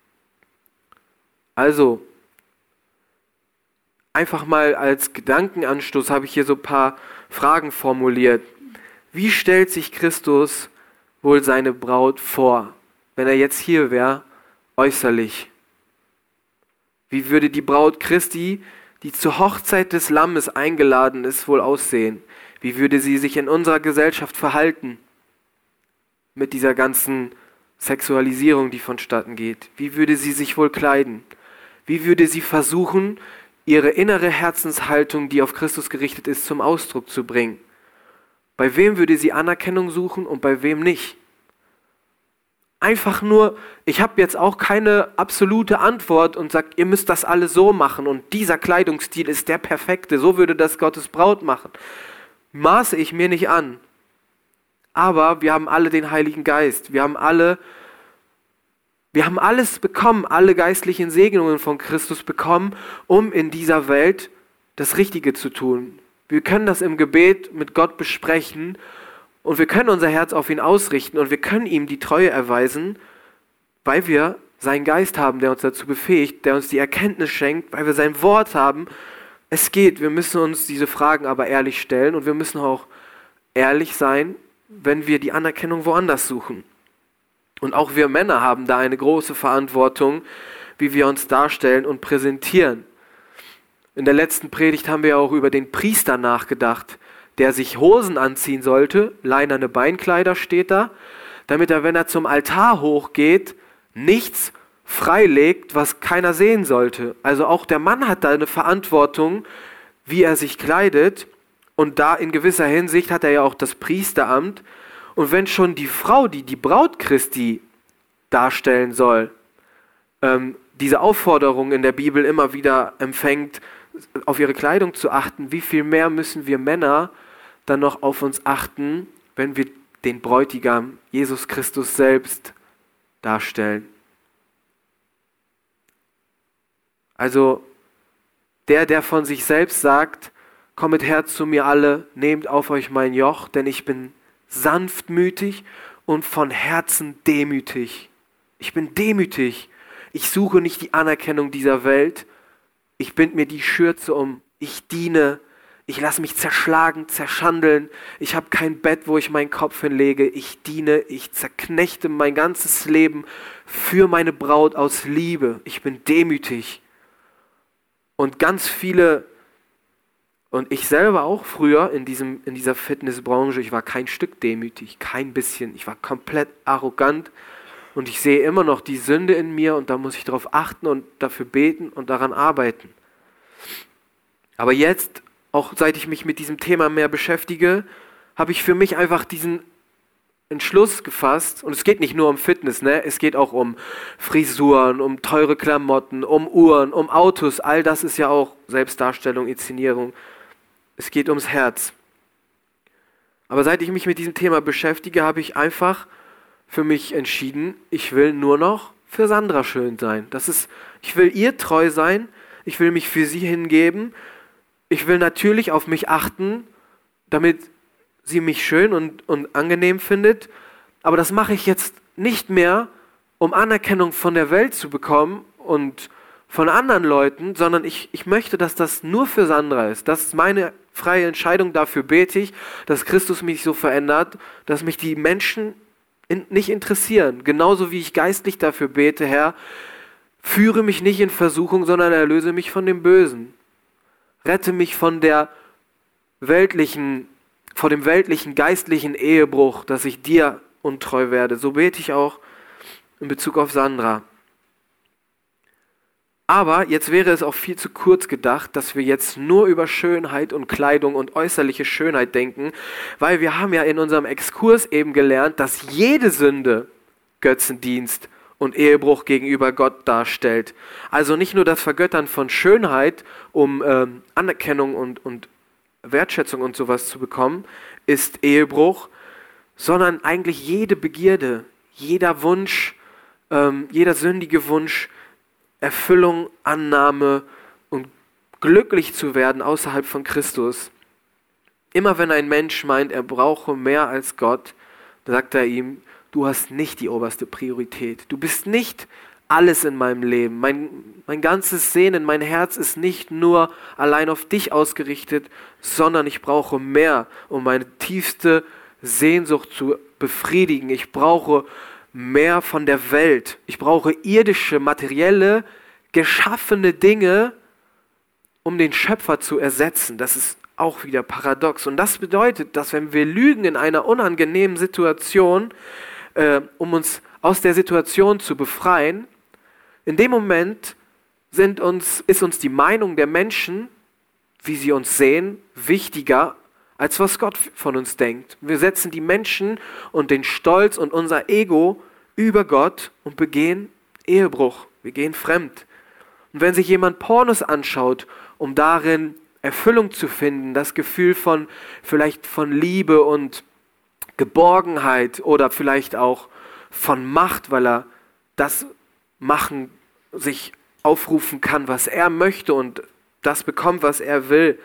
Also, einfach mal als Gedankenanstoß habe ich hier so ein paar Fragen formuliert. Wie stellt sich Christus wohl seine Braut vor, wenn er jetzt hier wäre, äußerlich? Wie würde die Braut Christi, die zur Hochzeit des Lammes eingeladen ist, wohl aussehen? Wie würde sie sich in unserer Gesellschaft verhalten mit dieser ganzen Sexualisierung, die vonstatten geht? Wie würde sie sich wohl kleiden? Wie würde sie versuchen, ihre innere Herzenshaltung, die auf Christus gerichtet ist, zum Ausdruck zu bringen? Bei wem würde sie Anerkennung suchen und bei wem nicht? Einfach nur, ich habe jetzt auch keine absolute Antwort und sage, ihr müsst das alle so machen und dieser Kleidungsstil ist der perfekte, so würde das Gottes Braut machen. Maße ich mir nicht an. Aber wir haben alle den Heiligen Geist. Wir haben alle, wir haben alles bekommen, alle geistlichen Segnungen von Christus bekommen, um in dieser Welt das Richtige zu tun. Wir können das im Gebet mit Gott besprechen und wir können unser Herz auf ihn ausrichten und wir können ihm die Treue erweisen, weil wir seinen Geist haben, der uns dazu befähigt, der uns die Erkenntnis schenkt, weil wir sein Wort haben. Es geht, wir müssen uns diese Fragen aber ehrlich stellen und wir müssen auch ehrlich sein, wenn wir die Anerkennung woanders suchen. Und auch wir Männer haben da eine große Verantwortung, wie wir uns darstellen und präsentieren. In der letzten Predigt haben wir ja auch über den Priester nachgedacht, der sich Hosen anziehen sollte, leinerne Beinkleider steht da, damit er, wenn er zum Altar hochgeht, nichts freilegt, was keiner sehen sollte. Also auch der Mann hat da eine Verantwortung, wie er sich kleidet, und da in gewisser Hinsicht hat er ja auch das Priesteramt. Und wenn schon die Frau, die die Braut Christi darstellen soll, ähm, diese Aufforderung in der Bibel immer wieder empfängt, auf ihre Kleidung zu achten, wie viel mehr müssen wir Männer dann noch auf uns achten, wenn wir den Bräutigam Jesus Christus selbst darstellen. Also der, der von sich selbst sagt, kommet her zu mir alle, nehmt auf euch mein Joch, denn ich bin sanftmütig und von Herzen demütig. Ich bin demütig. Ich suche nicht die Anerkennung dieser Welt. Ich bind mir die Schürze um. Ich diene. Ich lasse mich zerschlagen, zerschandeln. Ich habe kein Bett, wo ich meinen Kopf hinlege. Ich diene. Ich zerknechte mein ganzes Leben für meine Braut aus Liebe. Ich bin demütig. Und ganz viele, und ich selber auch früher in, diesem, in dieser Fitnessbranche, ich war kein Stück demütig, kein bisschen. Ich war komplett arrogant und ich sehe immer noch die Sünde in mir und da muss ich darauf achten und dafür beten und daran arbeiten. Aber jetzt, auch seit ich mich mit diesem Thema mehr beschäftige, habe ich für mich einfach diesen Entschluss gefasst, und es geht nicht nur um Fitness, ne? Es geht auch um Frisuren, um teure Klamotten, um Uhren, um Autos, all das ist ja auch Selbstdarstellung, Inszenierung. Es geht ums Herz. Aber seit ich mich mit diesem Thema beschäftige, habe ich einfach für mich entschieden, ich will nur noch für Sandra schön sein. Das ist, ich will ihr treu sein, ich will mich für sie hingeben, ich will natürlich auf mich achten, damit sie mich schön und, und angenehm findet, aber das mache ich jetzt nicht mehr, um Anerkennung von der Welt zu bekommen und von anderen Leuten, sondern ich, ich möchte, dass das nur für Sandra ist. Das ist meine freie Entscheidung, dafür bete ich, dass Christus mich so verändert, dass mich die Menschen in, nicht interessieren. Genauso wie ich geistlich dafür bete, Herr, führe mich nicht in Versuchung, sondern erlöse mich von dem Bösen. Rette mich von der weltlichen vor dem weltlichen, geistlichen Ehebruch, dass ich dir untreu werde. So bete ich auch in Bezug auf Sandra. Aber jetzt wäre es auch viel zu kurz gedacht, dass wir jetzt nur über Schönheit und Kleidung und äußerliche Schönheit denken, weil wir haben ja in unserem Exkurs eben gelernt, dass jede Sünde Götzendienst und Ehebruch gegenüber Gott darstellt. Also nicht nur das Vergöttern von Schönheit, um ähm, Anerkennung und, und Wertschätzung und sowas zu bekommen, ist Ehebruch, sondern eigentlich jede Begierde, jeder Wunsch, ähm, jeder sündige Wunsch, Erfüllung, Annahme und glücklich zu werden außerhalb von Christus. Immer wenn ein Mensch meint, er brauche mehr als Gott, sagt er ihm, du hast nicht die oberste Priorität. Du bist nicht alles in meinem Leben. Mein, mein ganzes Sehnen, mein Herz ist nicht nur allein auf dich ausgerichtet, sondern ich brauche mehr, um meine tiefste Sehnsucht zu befriedigen. Ich brauche mehr von der Welt. Ich brauche irdische, materielle, geschaffene Dinge, um den Schöpfer zu ersetzen. Das ist auch wieder paradox. Und das bedeutet, dass wenn wir lügen in einer unangenehmen Situation, äh, um uns aus der Situation zu befreien, in dem Moment sind uns, ist uns die Meinung der Menschen, wie sie uns sehen, wichtiger, als was Gott von uns denkt. Wir setzen die Menschen und den Stolz und unser Ego über Gott und begehen Ehebruch. Wir gehen fremd. Und wenn sich jemand Pornos anschaut, um darin Erfüllung zu finden, das Gefühl von vielleicht von Liebe und Geborgenheit oder vielleicht auch von Macht, weil er das machen, sich aufrufen kann, was er möchte und das bekommt, was er will,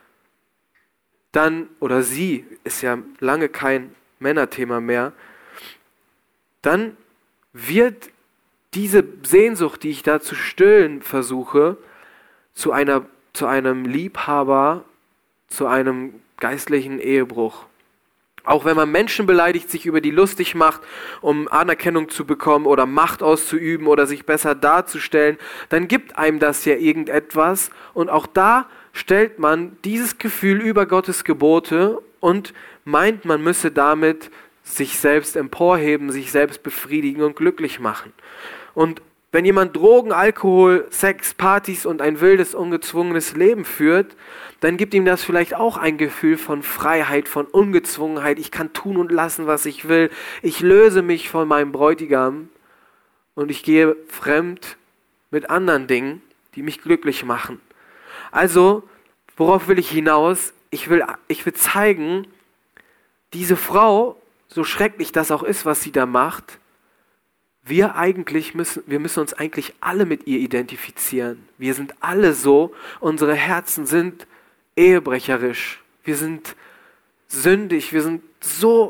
dann, oder sie, ist ja lange kein Männerthema mehr, dann wird diese Sehnsucht, die ich da zu stillen versuche, zu einer, zu einem Liebhaber, zu einem geistlichen Ehebruch. Auch wenn man Menschen beleidigt, sich über die lustig macht, um Anerkennung zu bekommen oder Macht auszuüben oder sich besser darzustellen, dann gibt einem das ja irgendetwas. Und auch da stellt man dieses Gefühl über Gottes Gebote und meint, man müsse damit sich selbst emporheben, sich selbst befriedigen und glücklich machen. Und wenn jemand Drogen, Alkohol, Sex, Partys und ein wildes, ungezwungenes Leben führt, dann gibt ihm das vielleicht auch ein Gefühl von Freiheit, von Ungezwungenheit. Ich kann tun und lassen, was ich will. Ich löse mich von meinem Bräutigam und ich gehe fremd mit anderen Dingen, die mich glücklich machen. Also, worauf will ich hinaus? Ich will, ich will zeigen, diese Frau, so schrecklich das auch ist, was sie da macht, wir eigentlich müssen, wir müssen uns eigentlich alle mit ihr identifizieren. Wir sind alle so, unsere Herzen sind ehebrecherisch, wir sind sündig, wir sind so,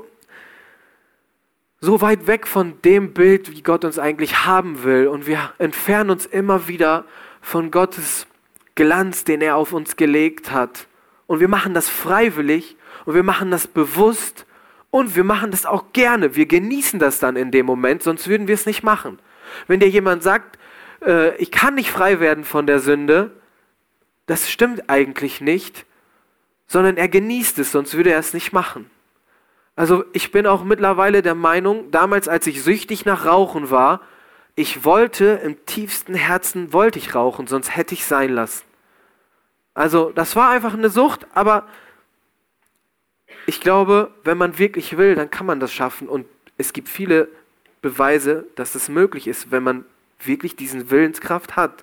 so weit weg von dem Bild, wie Gott uns eigentlich haben will, und wir entfernen uns immer wieder von Gottes Glanz, den er auf uns gelegt hat. Und wir machen das freiwillig und wir machen das bewusst und wir machen das auch gerne. Wir genießen das dann in dem Moment, sonst würden wir es nicht machen. Wenn dir jemand sagt, äh, ich kann nicht frei werden von der Sünde, das stimmt eigentlich nicht, sondern er genießt es, sonst würde er es nicht machen. Also ich bin auch mittlerweile der Meinung, damals als ich süchtig nach Rauchen war, ich wollte im tiefsten Herzen, wollte ich rauchen, sonst hätte ich es sein lassen. Also das war einfach eine Sucht, aber ich glaube, wenn man wirklich will, dann kann man das schaffen. Und es gibt viele Beweise, dass es möglich ist, wenn man wirklich diesen Willenskraft hat.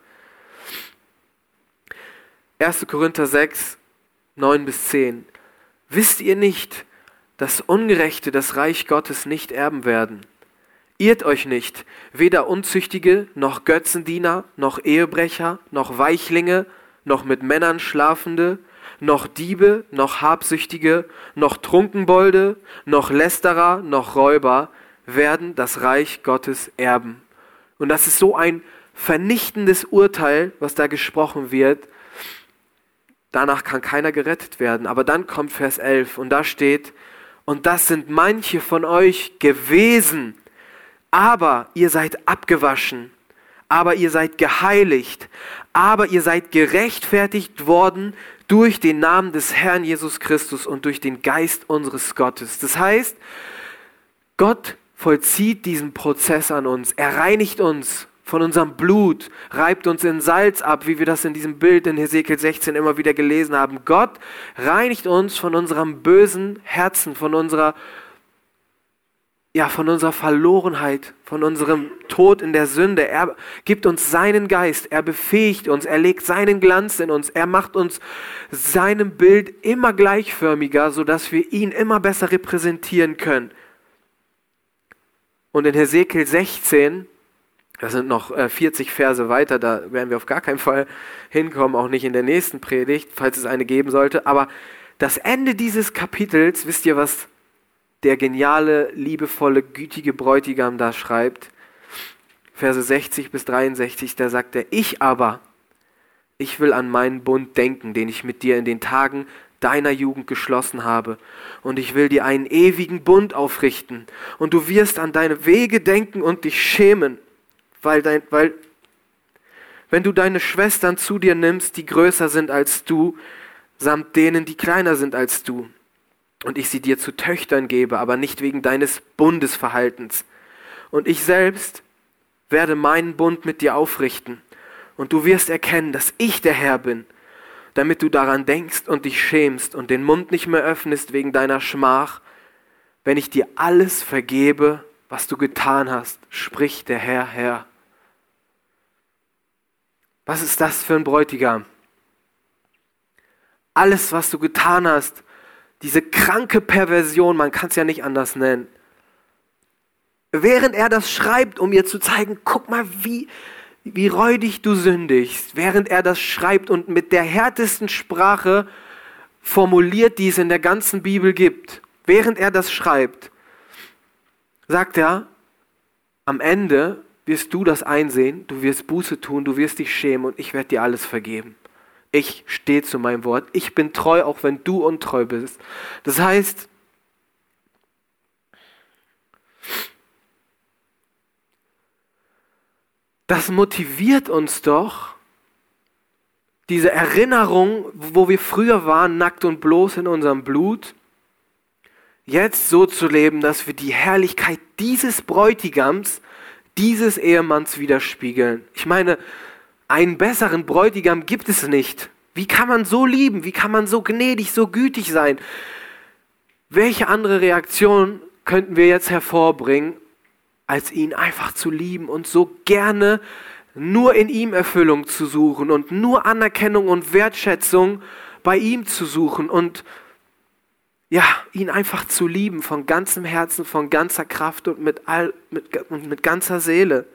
erster Korinther sechs, neun bis zehn. Wisst ihr nicht, dass Ungerechte das Reich Gottes nicht erben werden? Irrt euch nicht, weder Unzüchtige, noch Götzendiener, noch Ehebrecher, noch Weichlinge, noch mit Männern Schlafende, noch Diebe, noch Habsüchtige, noch Trunkenbolde, noch Lästerer, noch Räuber werden das Reich Gottes erben. Und das ist so ein vernichtendes Urteil, was da gesprochen wird. Danach kann keiner gerettet werden. Aber dann kommt Vers elf und da steht, und das sind manche von euch gewesen, aber ihr seid abgewaschen, aber ihr seid geheiligt, aber ihr seid gerechtfertigt worden durch den Namen des Herrn Jesus Christus und durch den Geist unseres Gottes. Das heißt, Gott vollzieht diesen Prozess an uns. Er reinigt uns von unserem Blut, reibt uns in Salz ab, wie wir das in diesem Bild in Hesekiel sechzehn immer wieder gelesen haben. Gott reinigt uns von unserem bösen Herzen, von unserer, ja, von unserer Verlorenheit, von unserem Tod in der Sünde. Er gibt uns seinen Geist, er befähigt uns, er legt seinen Glanz in uns, er macht uns seinem Bild immer gleichförmiger, sodass wir ihn immer besser repräsentieren können. Und in Hesekiel sechzehn, das sind noch äh, vierzig Verse weiter, da werden wir auf gar keinen Fall hinkommen, auch nicht in der nächsten Predigt, falls es eine geben sollte. Aber das Ende dieses Kapitels, wisst ihr, was der geniale, liebevolle, gütige Bräutigam da schreibt? Verse sechzig bis dreiundsechzig, da sagt er, ich aber, ich will an meinen Bund denken, den ich mit dir in den Tagen deiner Jugend geschlossen habe. Und ich will dir einen ewigen Bund aufrichten. Und du wirst an deine Wege denken und dich schämen. Weil, dein, weil wenn du deine Schwestern zu dir nimmst, die größer sind als du, samt denen, die kleiner sind als du, und ich sie dir zu Töchtern gebe, aber nicht wegen deines Bundesverhaltens. Und ich selbst werde meinen Bund mit dir aufrichten, und du wirst erkennen, dass ich der Herr bin, damit du daran denkst und dich schämst und den Mund nicht mehr öffnest wegen deiner Schmach, wenn ich dir alles vergebe, was du getan hast, spricht der Herr, Herr. Was ist das für ein Bräutigam? Alles, was du getan hast, diese kranke Perversion, man kann es ja nicht anders nennen. Während er das schreibt, um ihr zu zeigen, guck mal, wie, wie räudig du sündigst, während er das schreibt und mit der härtesten Sprache formuliert, die es in der ganzen Bibel gibt, während er das schreibt, sagt er, am Ende wirst du das einsehen, du wirst Buße tun, du wirst dich schämen und ich werde dir alles vergeben. Ich stehe zu meinem Wort, ich bin treu, auch wenn du untreu bist. Das heißt, das motiviert uns doch, diese Erinnerung, wo wir früher waren, nackt und bloß in unserem Blut, jetzt so zu leben, dass wir die Herrlichkeit dieses Bräutigams, dieses Ehemanns widerspiegeln. Ich meine, einen besseren Bräutigam gibt es nicht. Wie kann man so lieben? Wie kann man so gnädig, so gütig sein? Welche andere Reaktion könnten wir jetzt hervorbringen, als ihn einfach zu lieben und so gerne nur in ihm Erfüllung zu suchen und nur Anerkennung und Wertschätzung bei ihm zu suchen und ja, ihn einfach zu lieben von ganzem Herzen, von ganzer Kraft und mit, all, mit, und mit ganzer Seele.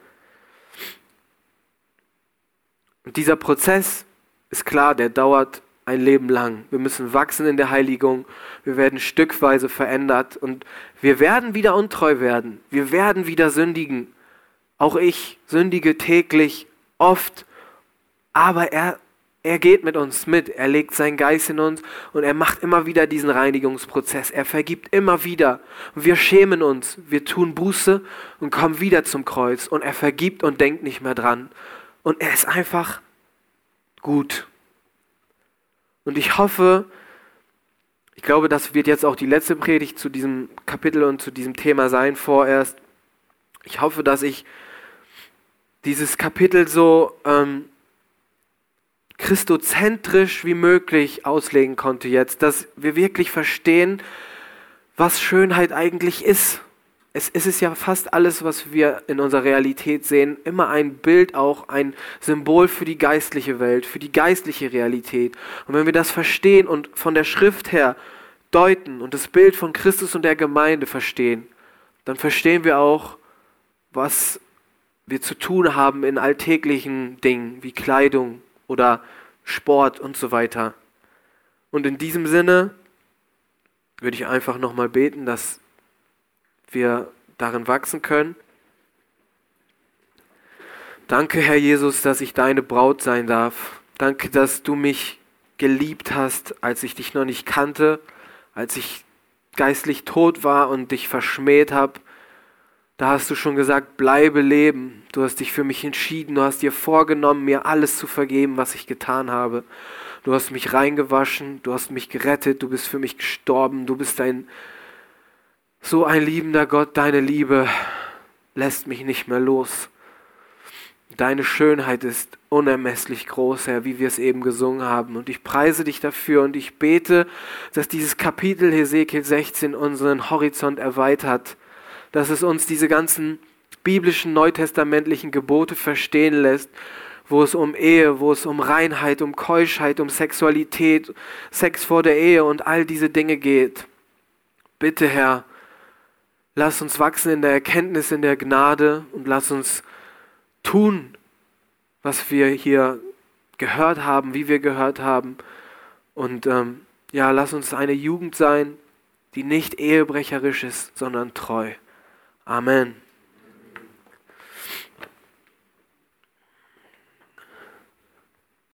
Und dieser Prozess ist klar, der dauert ein Leben lang. Wir müssen wachsen in der Heiligung, wir werden stückweise verändert und wir werden wieder untreu werden, wir werden wieder sündigen. Auch ich sündige täglich, oft, aber er, er geht mit uns mit, er legt seinen Geist in uns und er macht immer wieder diesen Reinigungsprozess, er vergibt immer wieder. Und wir schämen uns, wir tun Buße und kommen wieder zum Kreuz und er vergibt und denkt nicht mehr dran. Und er ist einfach gut. Und ich hoffe, ich glaube, das wird jetzt auch die letzte Predigt zu diesem Kapitel und zu diesem Thema sein vorerst. Ich hoffe, dass ich dieses Kapitel so ähm, christozentrisch wie möglich auslegen konnte jetzt, dass wir wirklich verstehen, was Schönheit eigentlich ist. Es, es ist ja fast alles, was wir in unserer Realität sehen, immer ein Bild, auch ein Symbol für die geistliche Welt, für die geistliche Realität. Und wenn wir das verstehen und von der Schrift her deuten und das Bild von Christus und der Gemeinde verstehen, dann verstehen wir auch, was wir zu tun haben in alltäglichen Dingen wie Kleidung oder Sport und so weiter. Und in diesem Sinne würde ich einfach nochmal beten, dass wir darin wachsen können. Danke, Herr Jesus, dass ich deine Braut sein darf. Danke, dass du mich geliebt hast, als ich dich noch nicht kannte, als ich geistlich tot war und dich verschmäht habe. Da hast du schon gesagt, bleibe leben. Du hast dich für mich entschieden, du hast dir vorgenommen, mir alles zu vergeben, was ich getan habe. Du hast mich reingewaschen, du hast mich gerettet, du bist für mich gestorben, du bist ein so ein liebender Gott, deine Liebe lässt mich nicht mehr los. Deine Schönheit ist unermesslich groß, Herr, wie wir es eben gesungen haben. Und ich preise dich dafür und ich bete, dass dieses Kapitel Hesekiel sechzehn unseren Horizont erweitert, dass es uns diese ganzen biblischen, neutestamentlichen Gebote verstehen lässt, wo es um Ehe, wo es um Reinheit, um Keuschheit, um Sexualität, Sex vor der Ehe und all diese Dinge geht. Bitte, Herr, lass uns wachsen in der Erkenntnis, in der Gnade und lass uns tun, was wir hier gehört haben, wie wir gehört haben. Und ähm, ja, lass uns eine Jugend sein, die nicht ehebrecherisch ist, sondern treu. Amen.